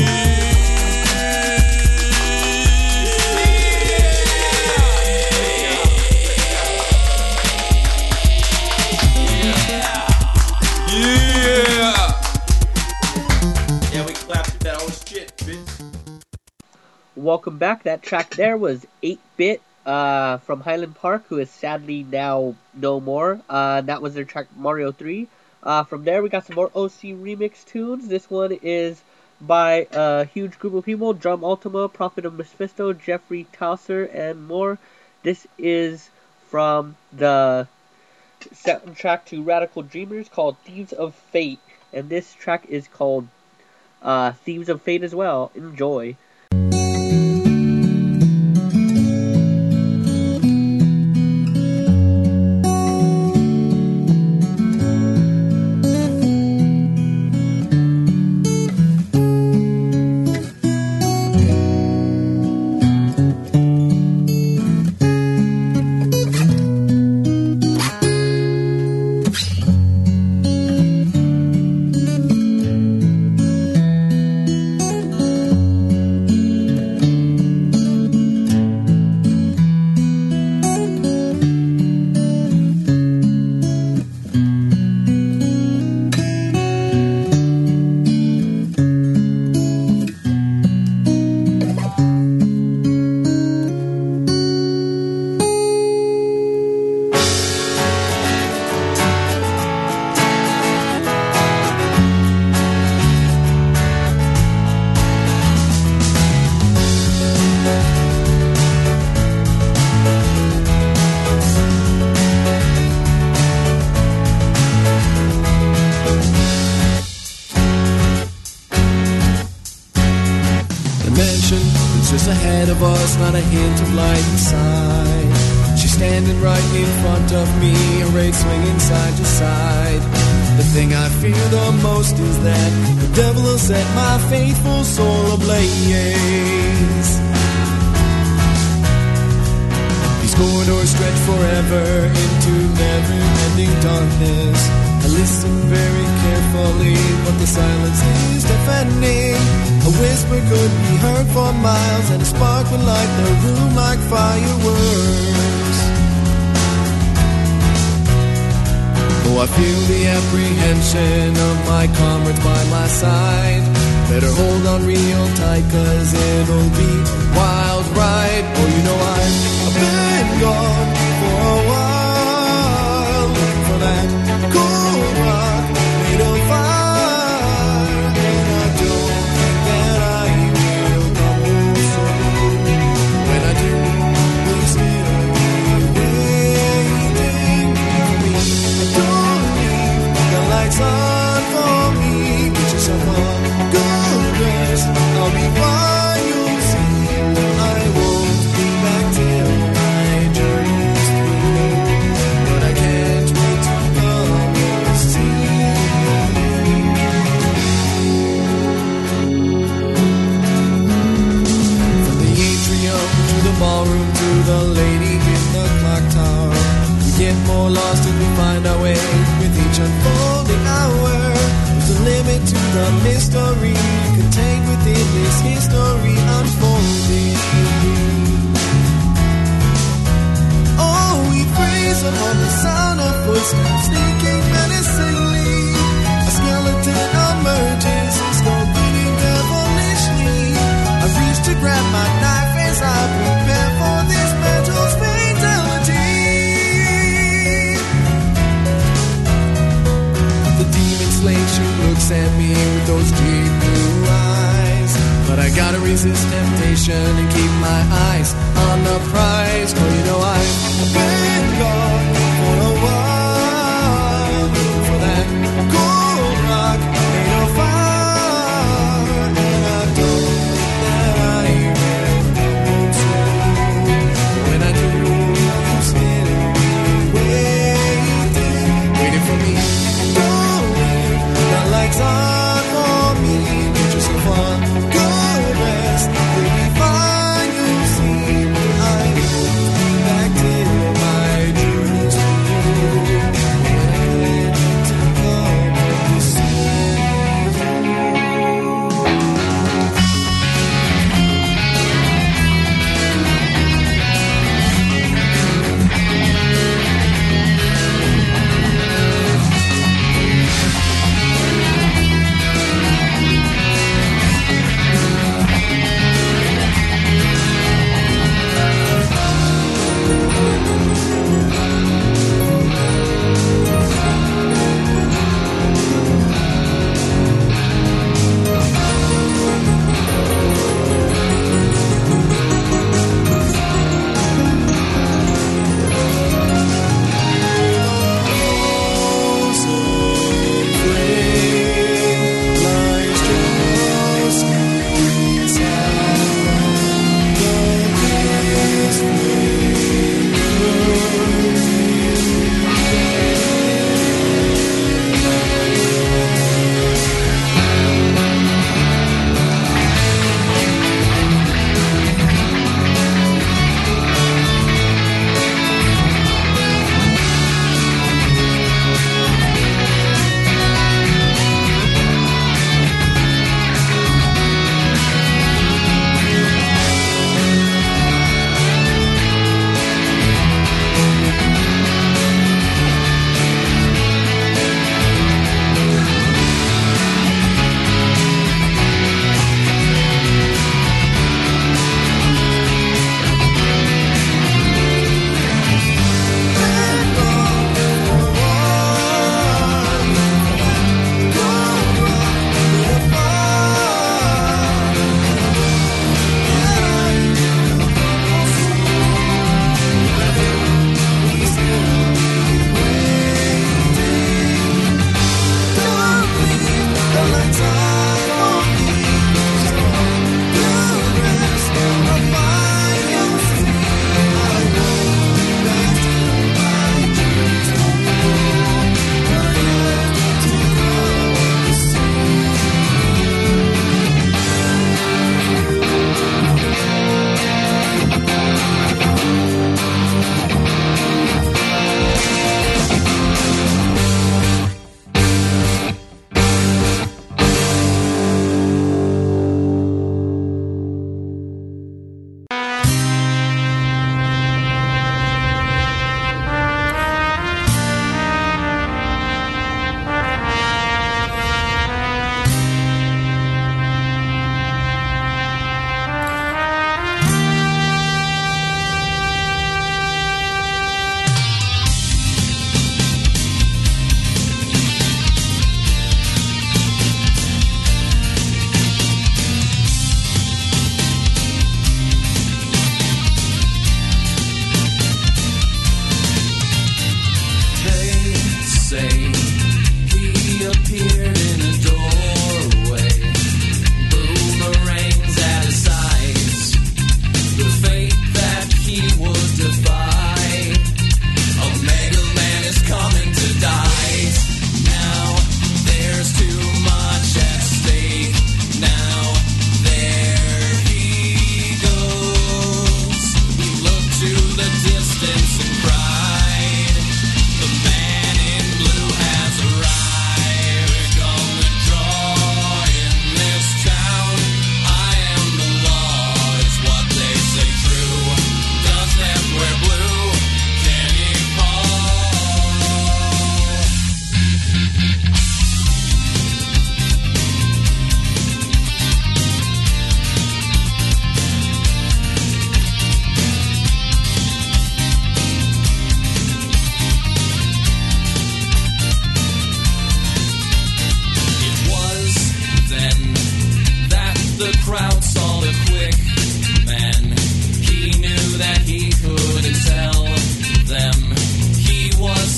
Yeah, we clapped that old shit, bitch. Welcome back. That track there was 8-Bit from Highland Park, who is sadly now no more. That was their track Mario 3. From there, we got some more OC remix tunes. This one is by a huge group of people: Drum Ultima, Prophet of Mephisto, Jeffrey Tosser, and more. This is from the soundtrack to Radical Dreamers called Thieves of Fate. And this track is called Thieves of Fate as well. Enjoy. ahead of us, not a hint of light inside. She's standing right in front of me, her rays swinging side to side. The thing I fear the most is that the devil will set my faithful soul ablaze. These corridors stretch forever into never-ending darkness. I listen very carefully, but the silence is deafening. A whisper could be heard for miles, and a spark would light the room like fireworks. Oh, I feel the apprehension of my comrades by my side. Better hold on real tight, 'cause it'll be a wild ride. Oh, you know I've been gone for a while, looking for that cold rock made of fire. And I don't think that I will come home soon. When I do, will you still be waiting for me? Don't leave the lights on for me. Get yourself a good rest. I'll be fine, you'll see. I won't be back till my journey's through. But I can't wait to come and see. From the atrium to the ballroom to the lady in the clock tower, we get more lost as we find our way with each unfolding hour. There's a limit to the mystery contained within this history unfolding. Oh, we praise upon the sound footsteps sneaking menacingly. A skeleton emerges, his skull bleeding devilishly. I reach to grab my knife as I prepare for this battle's fatality. The demon slayer, she looks at me with those deep blue eyes. But I gotta resist temptation and keep my eyes on the prize. Oh, you know I've been gone for a while, looking for that gold rock made of fire. And I know that I will soon. When I do, I'm sitting waiting for me. Don't leave the lights on for me. Just so fun. Good rest, we'll be fine, you'll see. I'm back to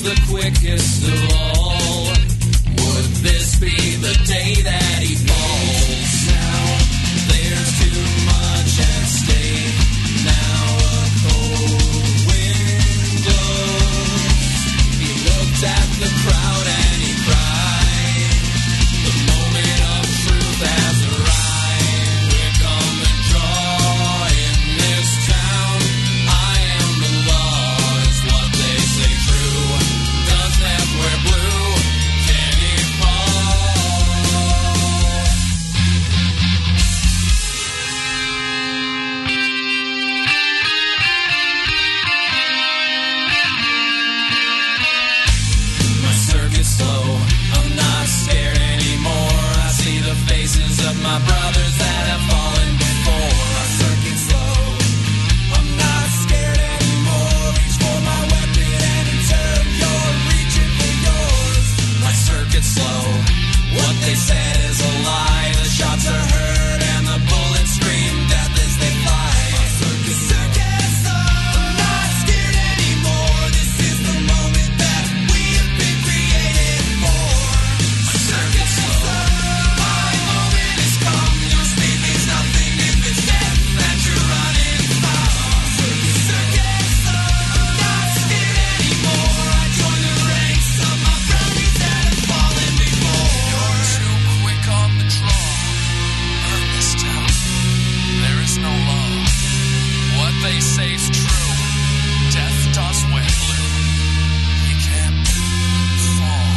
the quickest of all. Would this be the day that he falls? Now there's too much at stake. Now a cold wind blows. He looked at the crowd and he cried. The moment of truth has arrived. Here come the draw in this town. I am the law, is what they say true. Does death wear blue? Can he fall? My circuit's slow, I'm not scared anymore. I see the faces of my brothers that have fallen before. My circuit's slow, I'm not scared anymore. Reach for my weapon and turn, you're reaching for yours. My circuit's slow, what they said is a lie. The shots are heard and the bullets scream death as they fly. My circuit's slow, I'm not scared anymore. This is the moment that we have been created for. My circuit's slow, my moment has come. Your speed means nothing if it's death that you're running from. Circuit's slow, I'm not scared anymore. I join the ranks of my brownies that have fallen before. You're too quick on the draw. Earn this town. There is no law. What they say's true. Death does wear blue. He can't fall.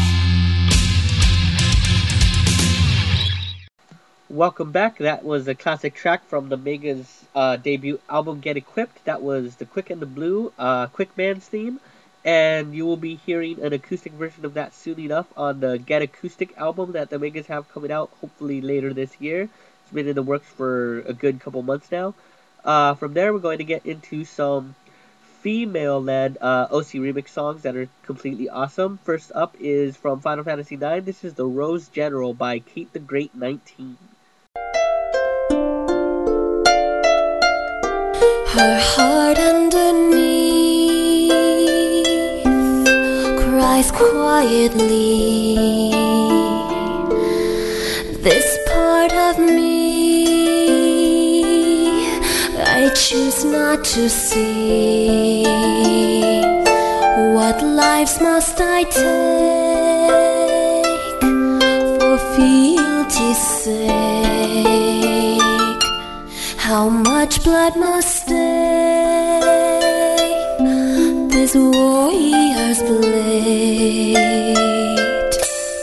Welcome back. That was a classic track from the Mega's debut album, Get Equipped. That was the Quick and the Blue, Quick Man's theme. And you will be hearing an acoustic version of that soon enough on the Get Acoustic album that the Megas have coming out hopefully later this year. It's been in the works for a good couple months now. From there, we're going to get into some female-led OC remix songs that are completely awesome. First up is from Final Fantasy IX. This is The Rose General by Kate the Great 19. Her heart underneath cries quietly. This part of me I choose not to see. What lives must I take for fealty's sake? How much blood must stain this warrior's blade?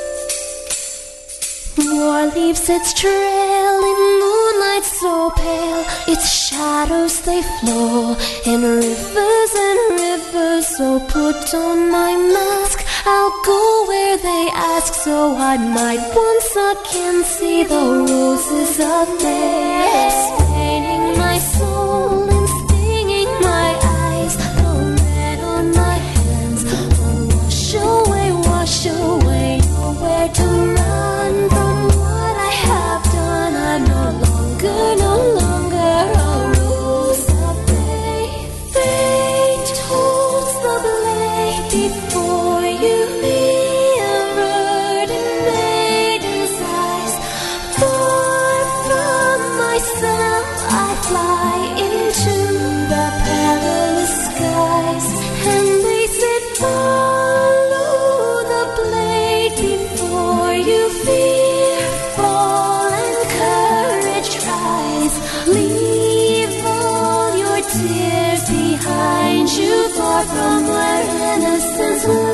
War leaves its trail in moonlight so pale. Its shadows they flow in rivers and rivers. So put on my mask, I'll go where they ask, so I might once again see the roses of May. Staining my soul and stinging my eyes, the red on my hands will wash away, nowhere to run from what I have done. I'm no longer a rose of May. Fate holds the blade before you, mirrored in maiden's eyes. Far from myself I fly into the perilous skies, and they said follow the blade before you, fear fall and courage rise. Leave all your tears behind you, far from where innocence lies.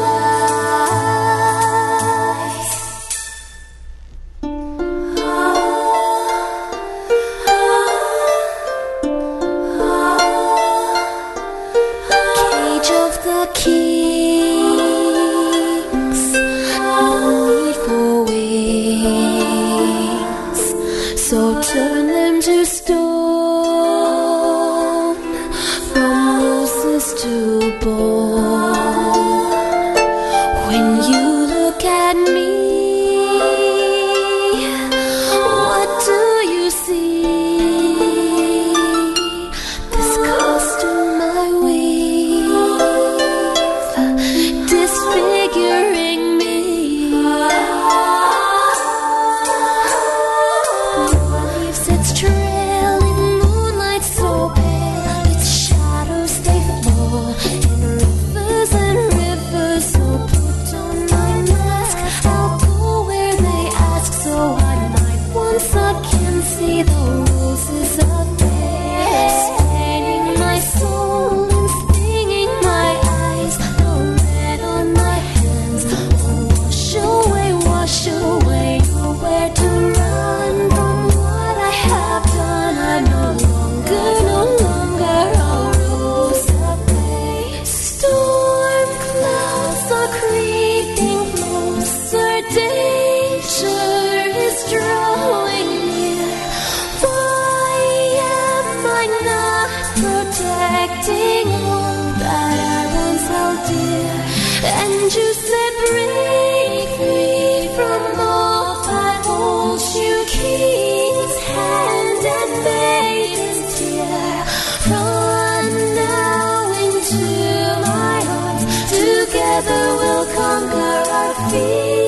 And you said break free from all that holds you. King's hand and maiden's tear. Run now into my arms. Together we'll conquer our fears.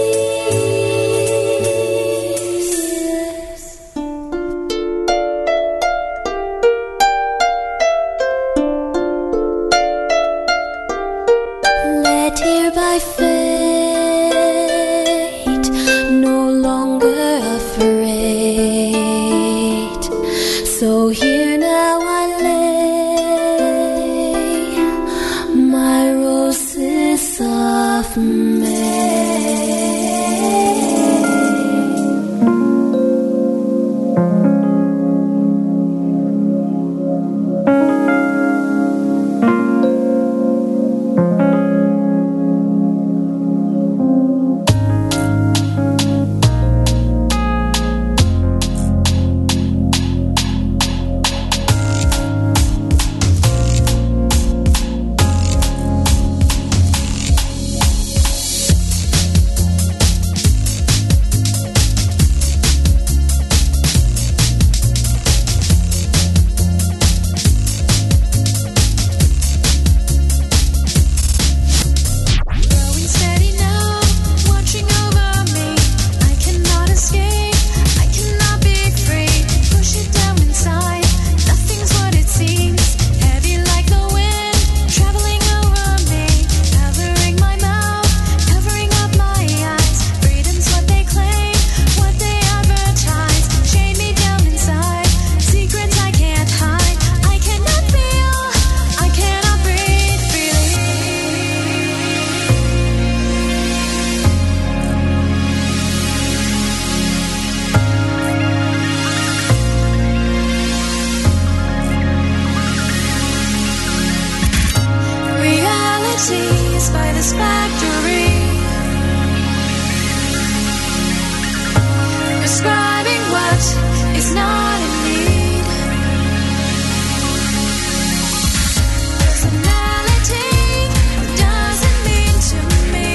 Led here by fate, no longer afraid. So here now I lay my roses of May. Growing steady now, watching over me. I cannot escape, I cannot be free. Push it down inside, nothing's what it seems. Heavy like the wind, traveling over me. Covering my mouth, covering up my eyes. Freedom's what they claim, what they advertise. Chain me down inside, secrets I can't hide. I cannot feel, I cannot breathe freely. Reality is by this factory, prescribing what is not in need. Personality doesn't mean to me.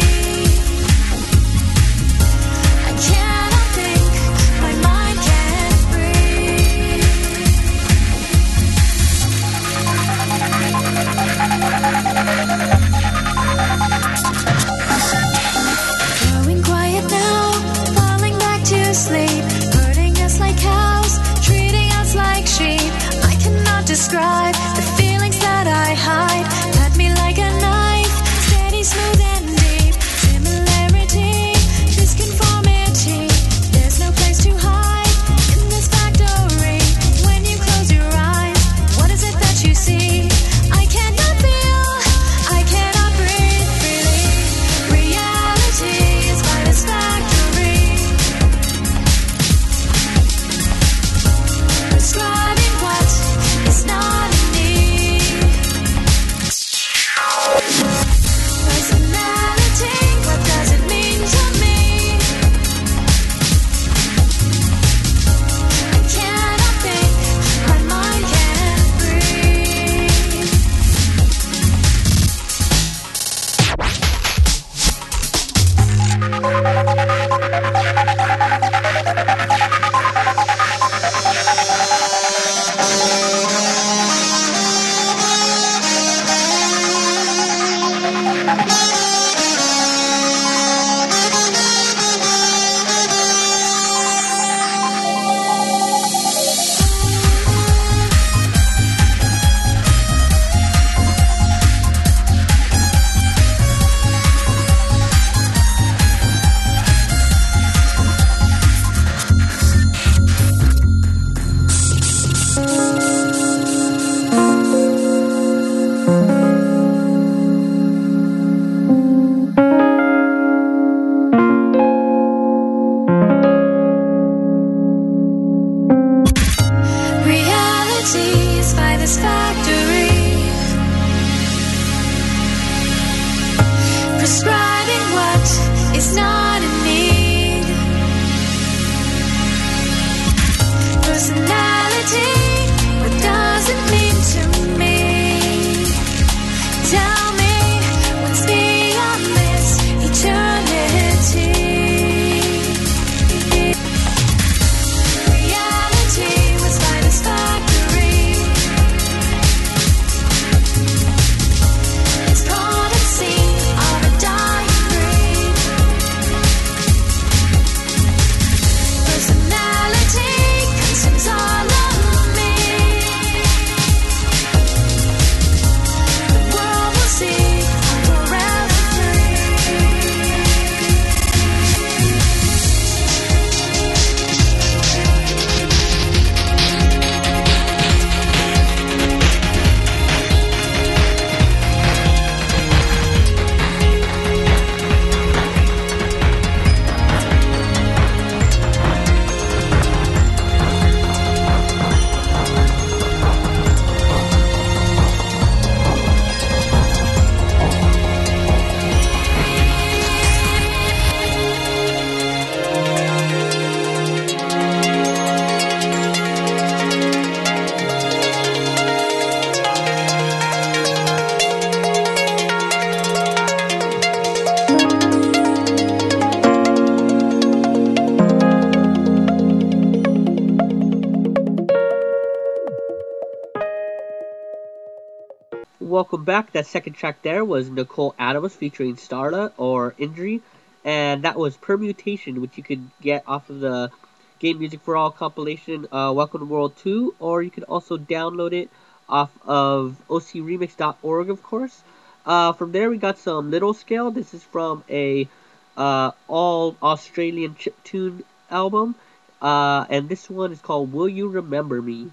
I cannot think, my mind can't breathe. Growing quiet now, falling back to sleep. Hurting us like cows, treating us like sheep. I cannot describe the feelings that I hide. Cut me like a knife, steady, smooth and deep. Similarity, disconformity. There's no place to hide in this factory. When you close your eyes, what is it that you see? I cannot feel, I cannot breathe freely. Reality is by this factory, prescribing what is not in need. Personality, what does it mean to me? I cannot think, my mind can't breathe. Reality is by this factory, prescribing what is not in need. Personality, what does it mean to me? Tell me what's the welcome back. That second track there was Nicole Adams featuring Starla or Injury, and that was Permutation, which you could get off of the Game Music for All compilation, Welcome to World 2, or you could also download it off of ocremix.org, of course. From there, we got some Little Scale. This is from a all Australian chiptune album, and this one is called Will You Remember Me?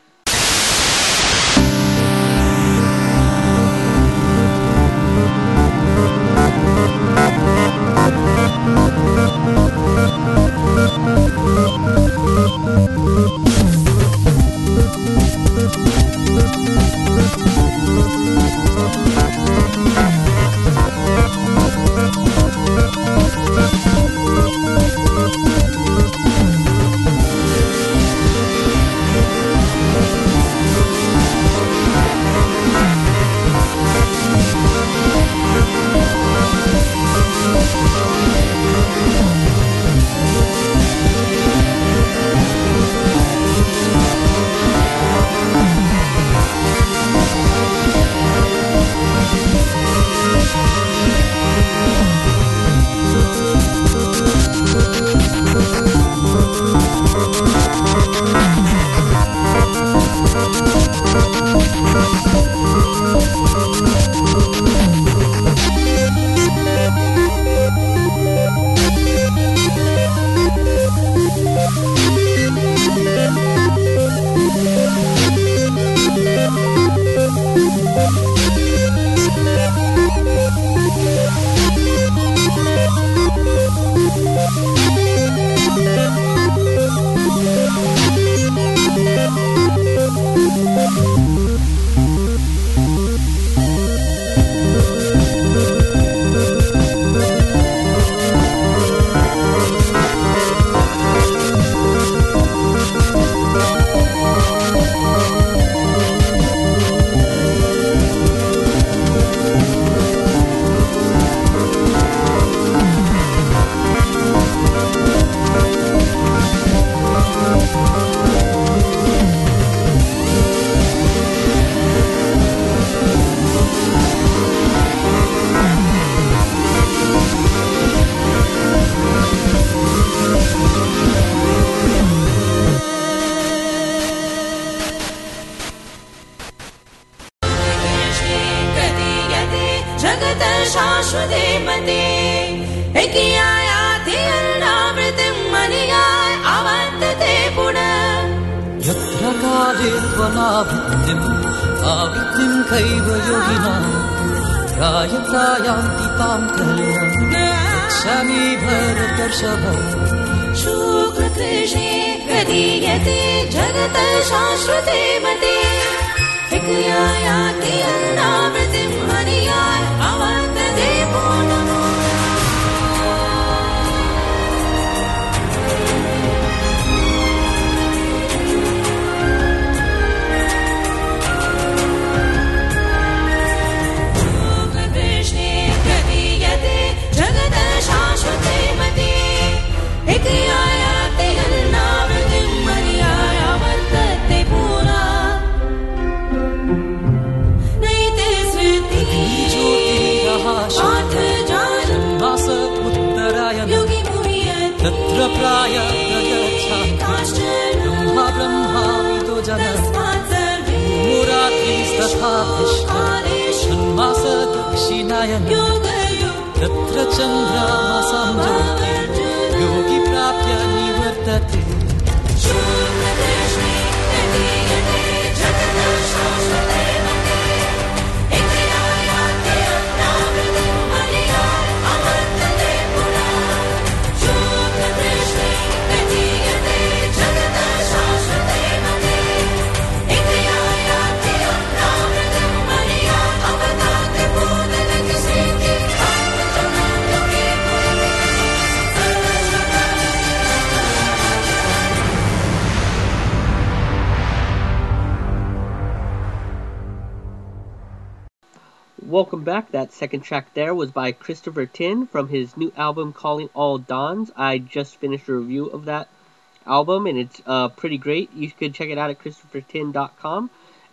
Welcome back. That second track there was by Christopher Tin from his new album Calling All Dawns. I just finished a review of that album and it's pretty great. You could check it out at christophertin.com.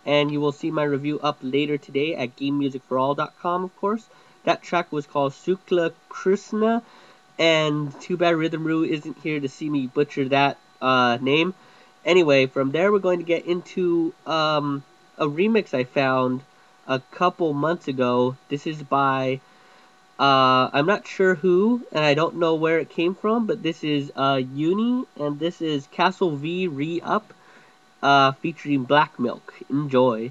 and you will see my review up later today at GameMusicForAll.com, of course. That track was called Sukla Krishna, and too bad Rhythm Roo isn't here to see me butcher that name. Anyway, from there we're going to get into a remix I found a couple months ago. This is by, I'm not sure who, and I don't know where it came from, but this is Uni, and this is Castle V Re-Up, featuring Black Milk. Enjoy.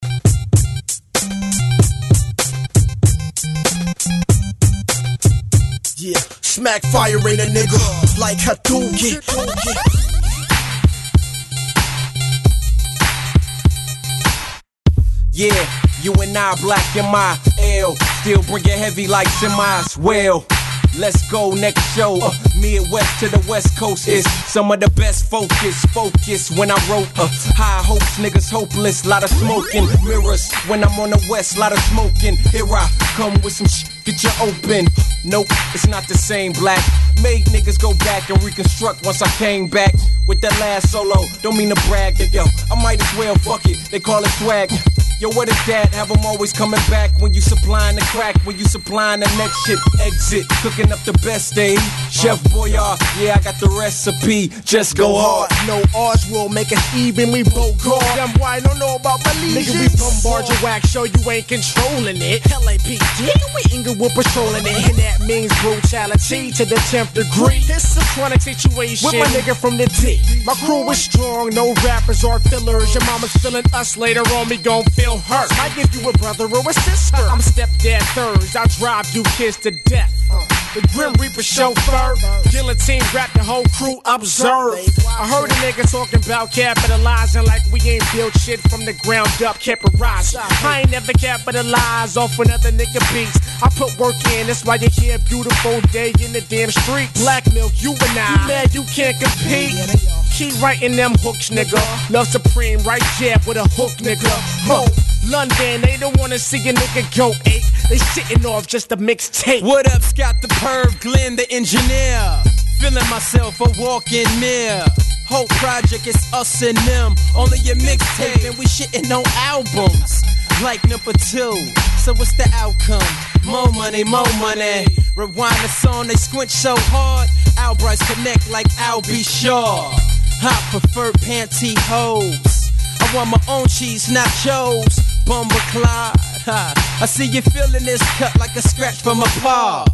Yeah, smack fire ain't a nigga like Hadouken. Yeah, you and I, black and my L, still bring it heavy like semis. Well, let's go next show. Midwest to the West Coast is some of the best focus when I wrote high hopes, niggas hopeless, lot of smoking mirrors when I'm on the West, lot of smoking. Here I come with some get you open. Nope, it's not the same, black. Made niggas go back and reconstruct once I came back with that last solo. Don't mean to brag, yo, I might as well fuck it, they call it swag. Yo, what is that? Have them always coming back when you supplying the crack, when you supplying the next shit. Exit, cooking up the best day. Chef Boyard, yeah, I got the recipe. Just go hard. No odds will make us even, we both guard. Them why I don't know about my legions. Nigga, we bombard your wax, show you ain't controlling it. LAPD, we Inglewood patrolling it. And that means brutality to the 10th degree. It's a chronic situation with my nigga from the D. My crew is strong, no rappers or fillers. Your mama's feeling us later on, we gon' feel hurt. I give you a brother or a sister. I'm stepdad thirds, I'll drive you kids to death. The Grim Reaper chauffeur, guillotine rap the whole crew observe. I heard a nigga talking about capitalizing like we ain't built shit from the ground up, kept it rising. I ain't never capitalized off another nigga beats. I put work in, that's why you hear beautiful day in the damn street. Black Milk, you and I, you mad you can't compete? Keep writing them hooks, nigga. Love Supreme, right jab with a hook, nigga. Ho, London, they don't wanna see a nigga go 8. They sitting off just a mixtape. What up, Scott the Perv, Glenn the engineer. Feeling myself a walking mirror. Whole project is us and them. Only a mixtape and we shitting on albums. Like number 2, so what's the outcome? More money, more money. Rewind the song, they squint so hard. Albrights connect like Al B. Shaw. I prefer pantyhose. I want my own cheese nachos. Bumba Clyde. I see you feeling this cut like a scratch from a paw.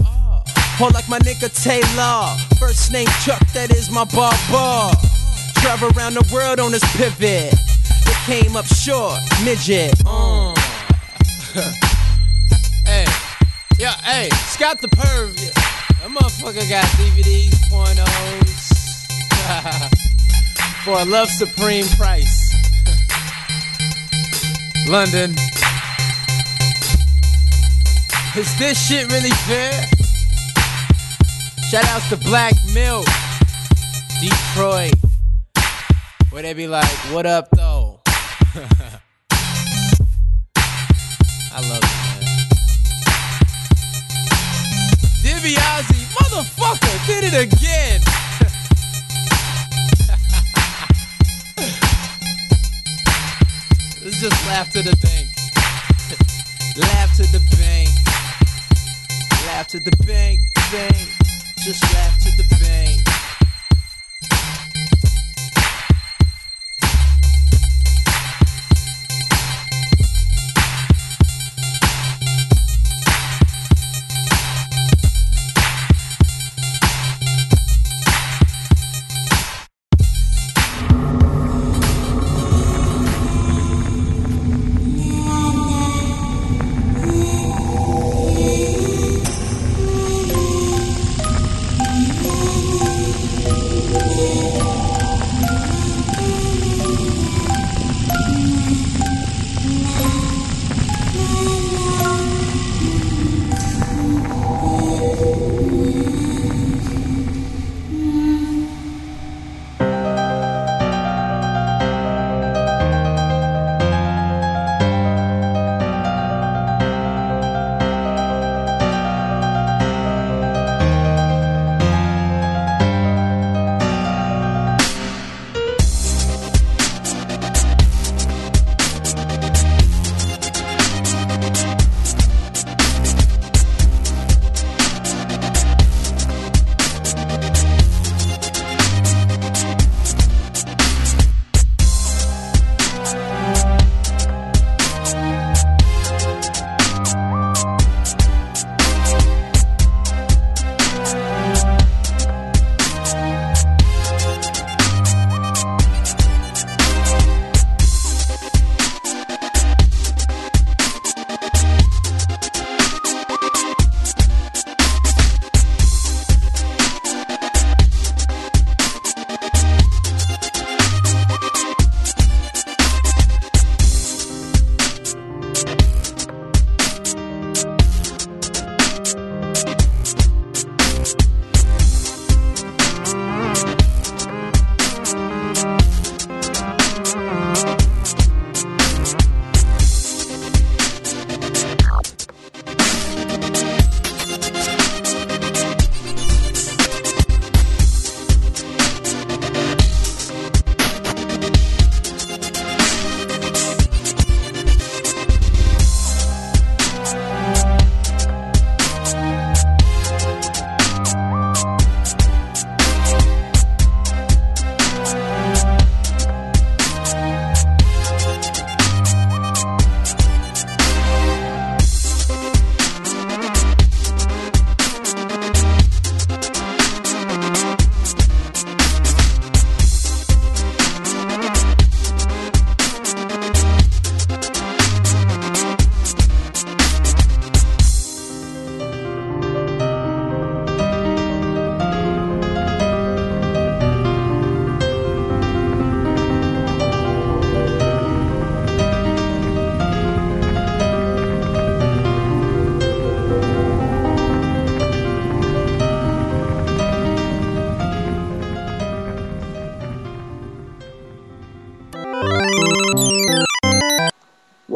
Or like my nigga Taylor. First name Chuck, that is my bar. Travel around the world on this pivot. It came up short, midget. Hey, yeah, hey, Scott the Perv. That motherfucker got DVDs, pornos. For a Love Supreme price. London. Is this shit really fair? Shout outs to Black Milk, Detroit, where they be like, what up though? I love it, man. DiBiase, motherfucker, did it again. Let's just laugh to the bank. Laugh to the bank. Laugh to the bank, bank. Just laugh to the bank.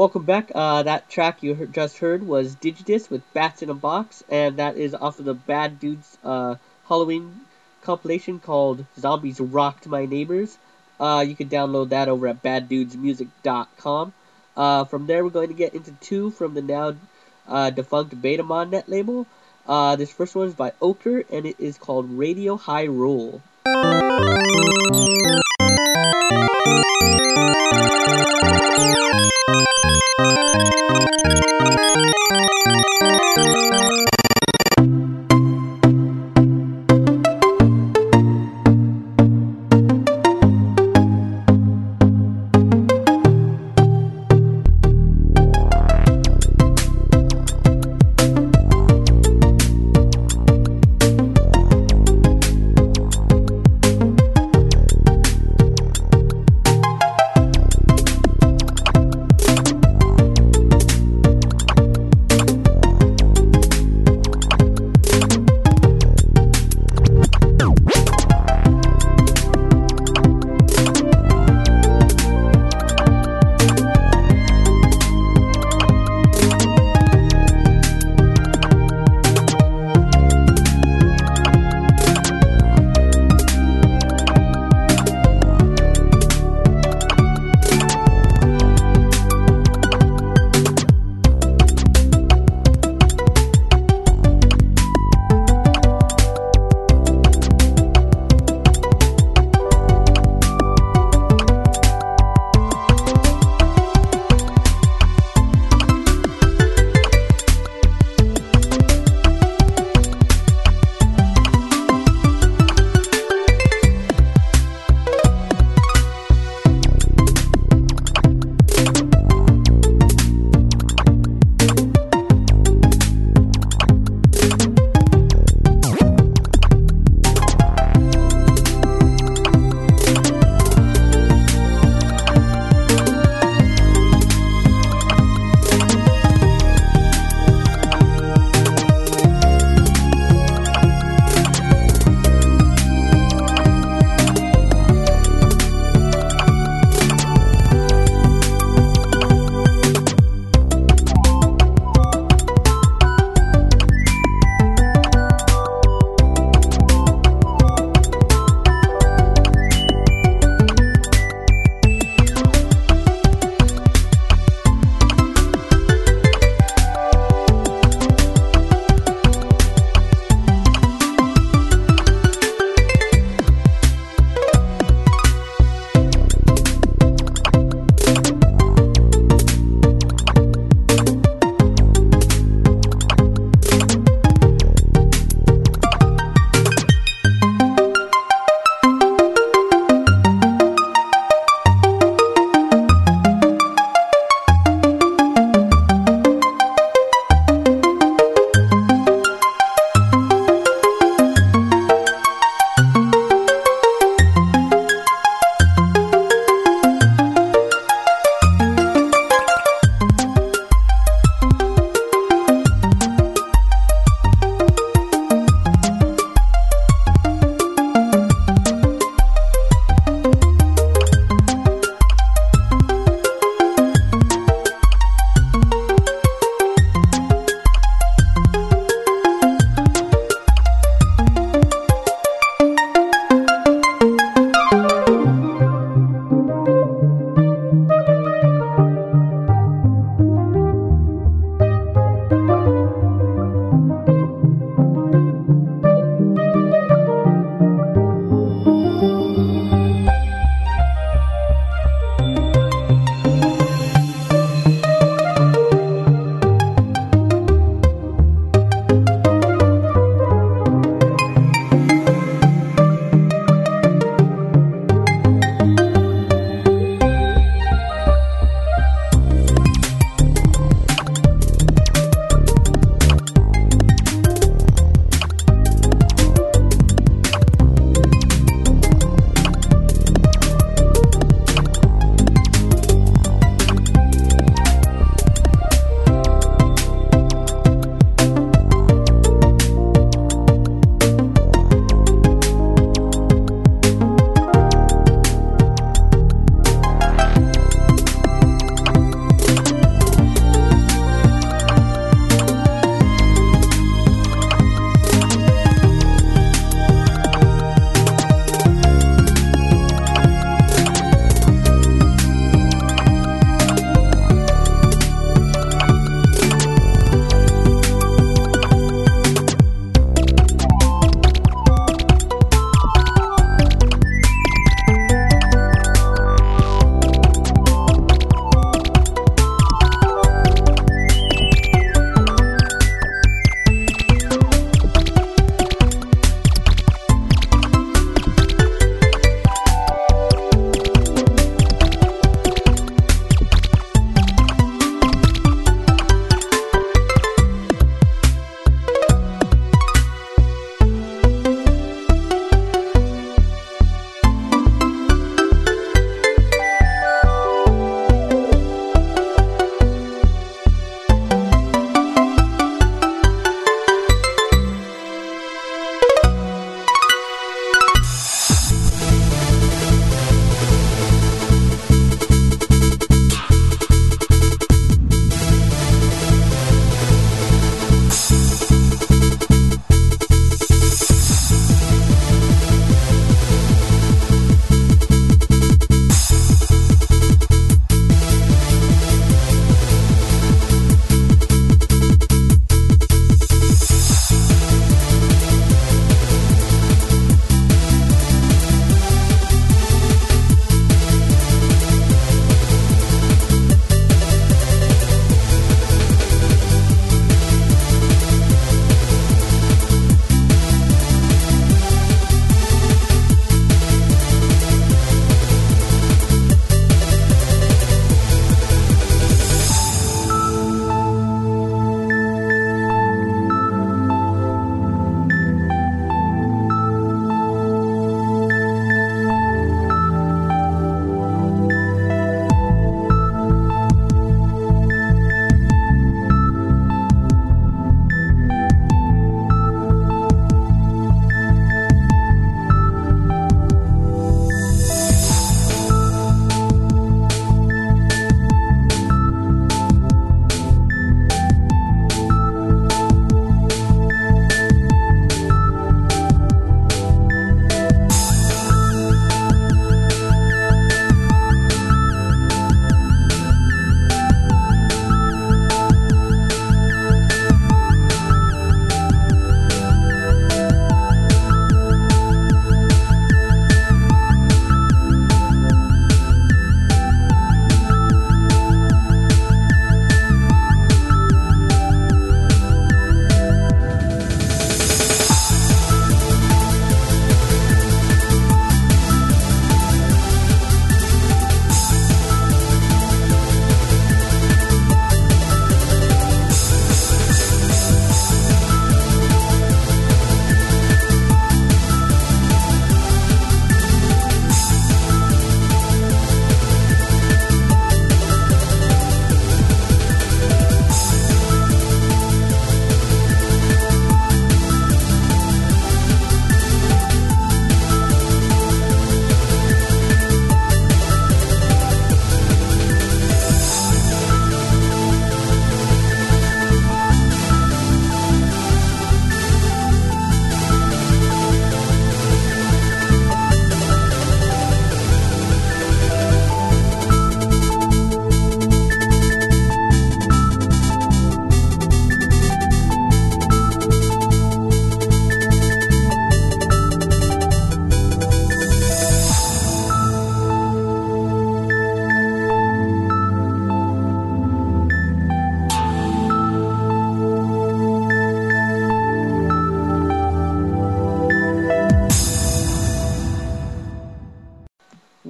welcome back. That track you just heard was Digidus with Bats in a Box, and that is off of the Bad Dudes Halloween compilation called Zombies Rocked My Neighbors. You can download that over at baddudesmusic.com. From there, we're going to get into two from the now defunct Betamon.net label. This first one is by Ochre, and it is called Radio High Roll.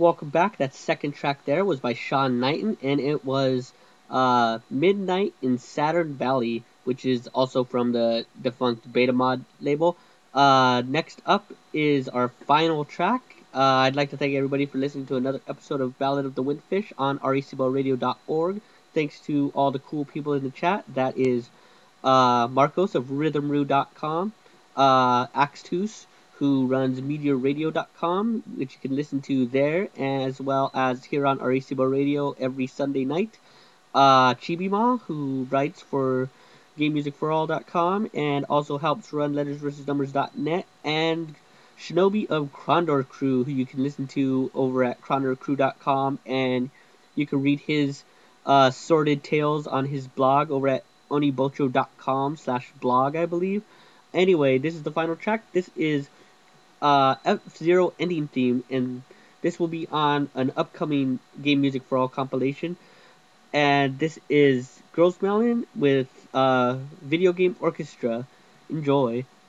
welcome back. That second track there was by Sean Knighton, and it was Midnight in Saturn Valley, which is also from the defunct Betamod label. Next up is our final track. I'd like to thank everybody for listening to another episode of Ballad of the Windfish on recbellradio.org. Thanks to all the cool people in the chat. That is Marcos of rhythmroo.com, Axtus, who runs MeteorRadio.com, which you can listen to there, as well as here on Arecibo Radio every Sunday night. Chibima, who writes for GameMusicForAll.com and also helps run LettersVersusNumbers.net, and Shinobi of Krondor Crew, who you can listen to over at KrondorCrew.com, and you can read his sordid tales on his blog over at onibocho.com/blog, I believe. Anyway, this is the final track. This is F-Zero ending theme, and this will be on an upcoming Game Music for All compilation. And this is Girls Melon with Video Game Orchestra. Enjoy.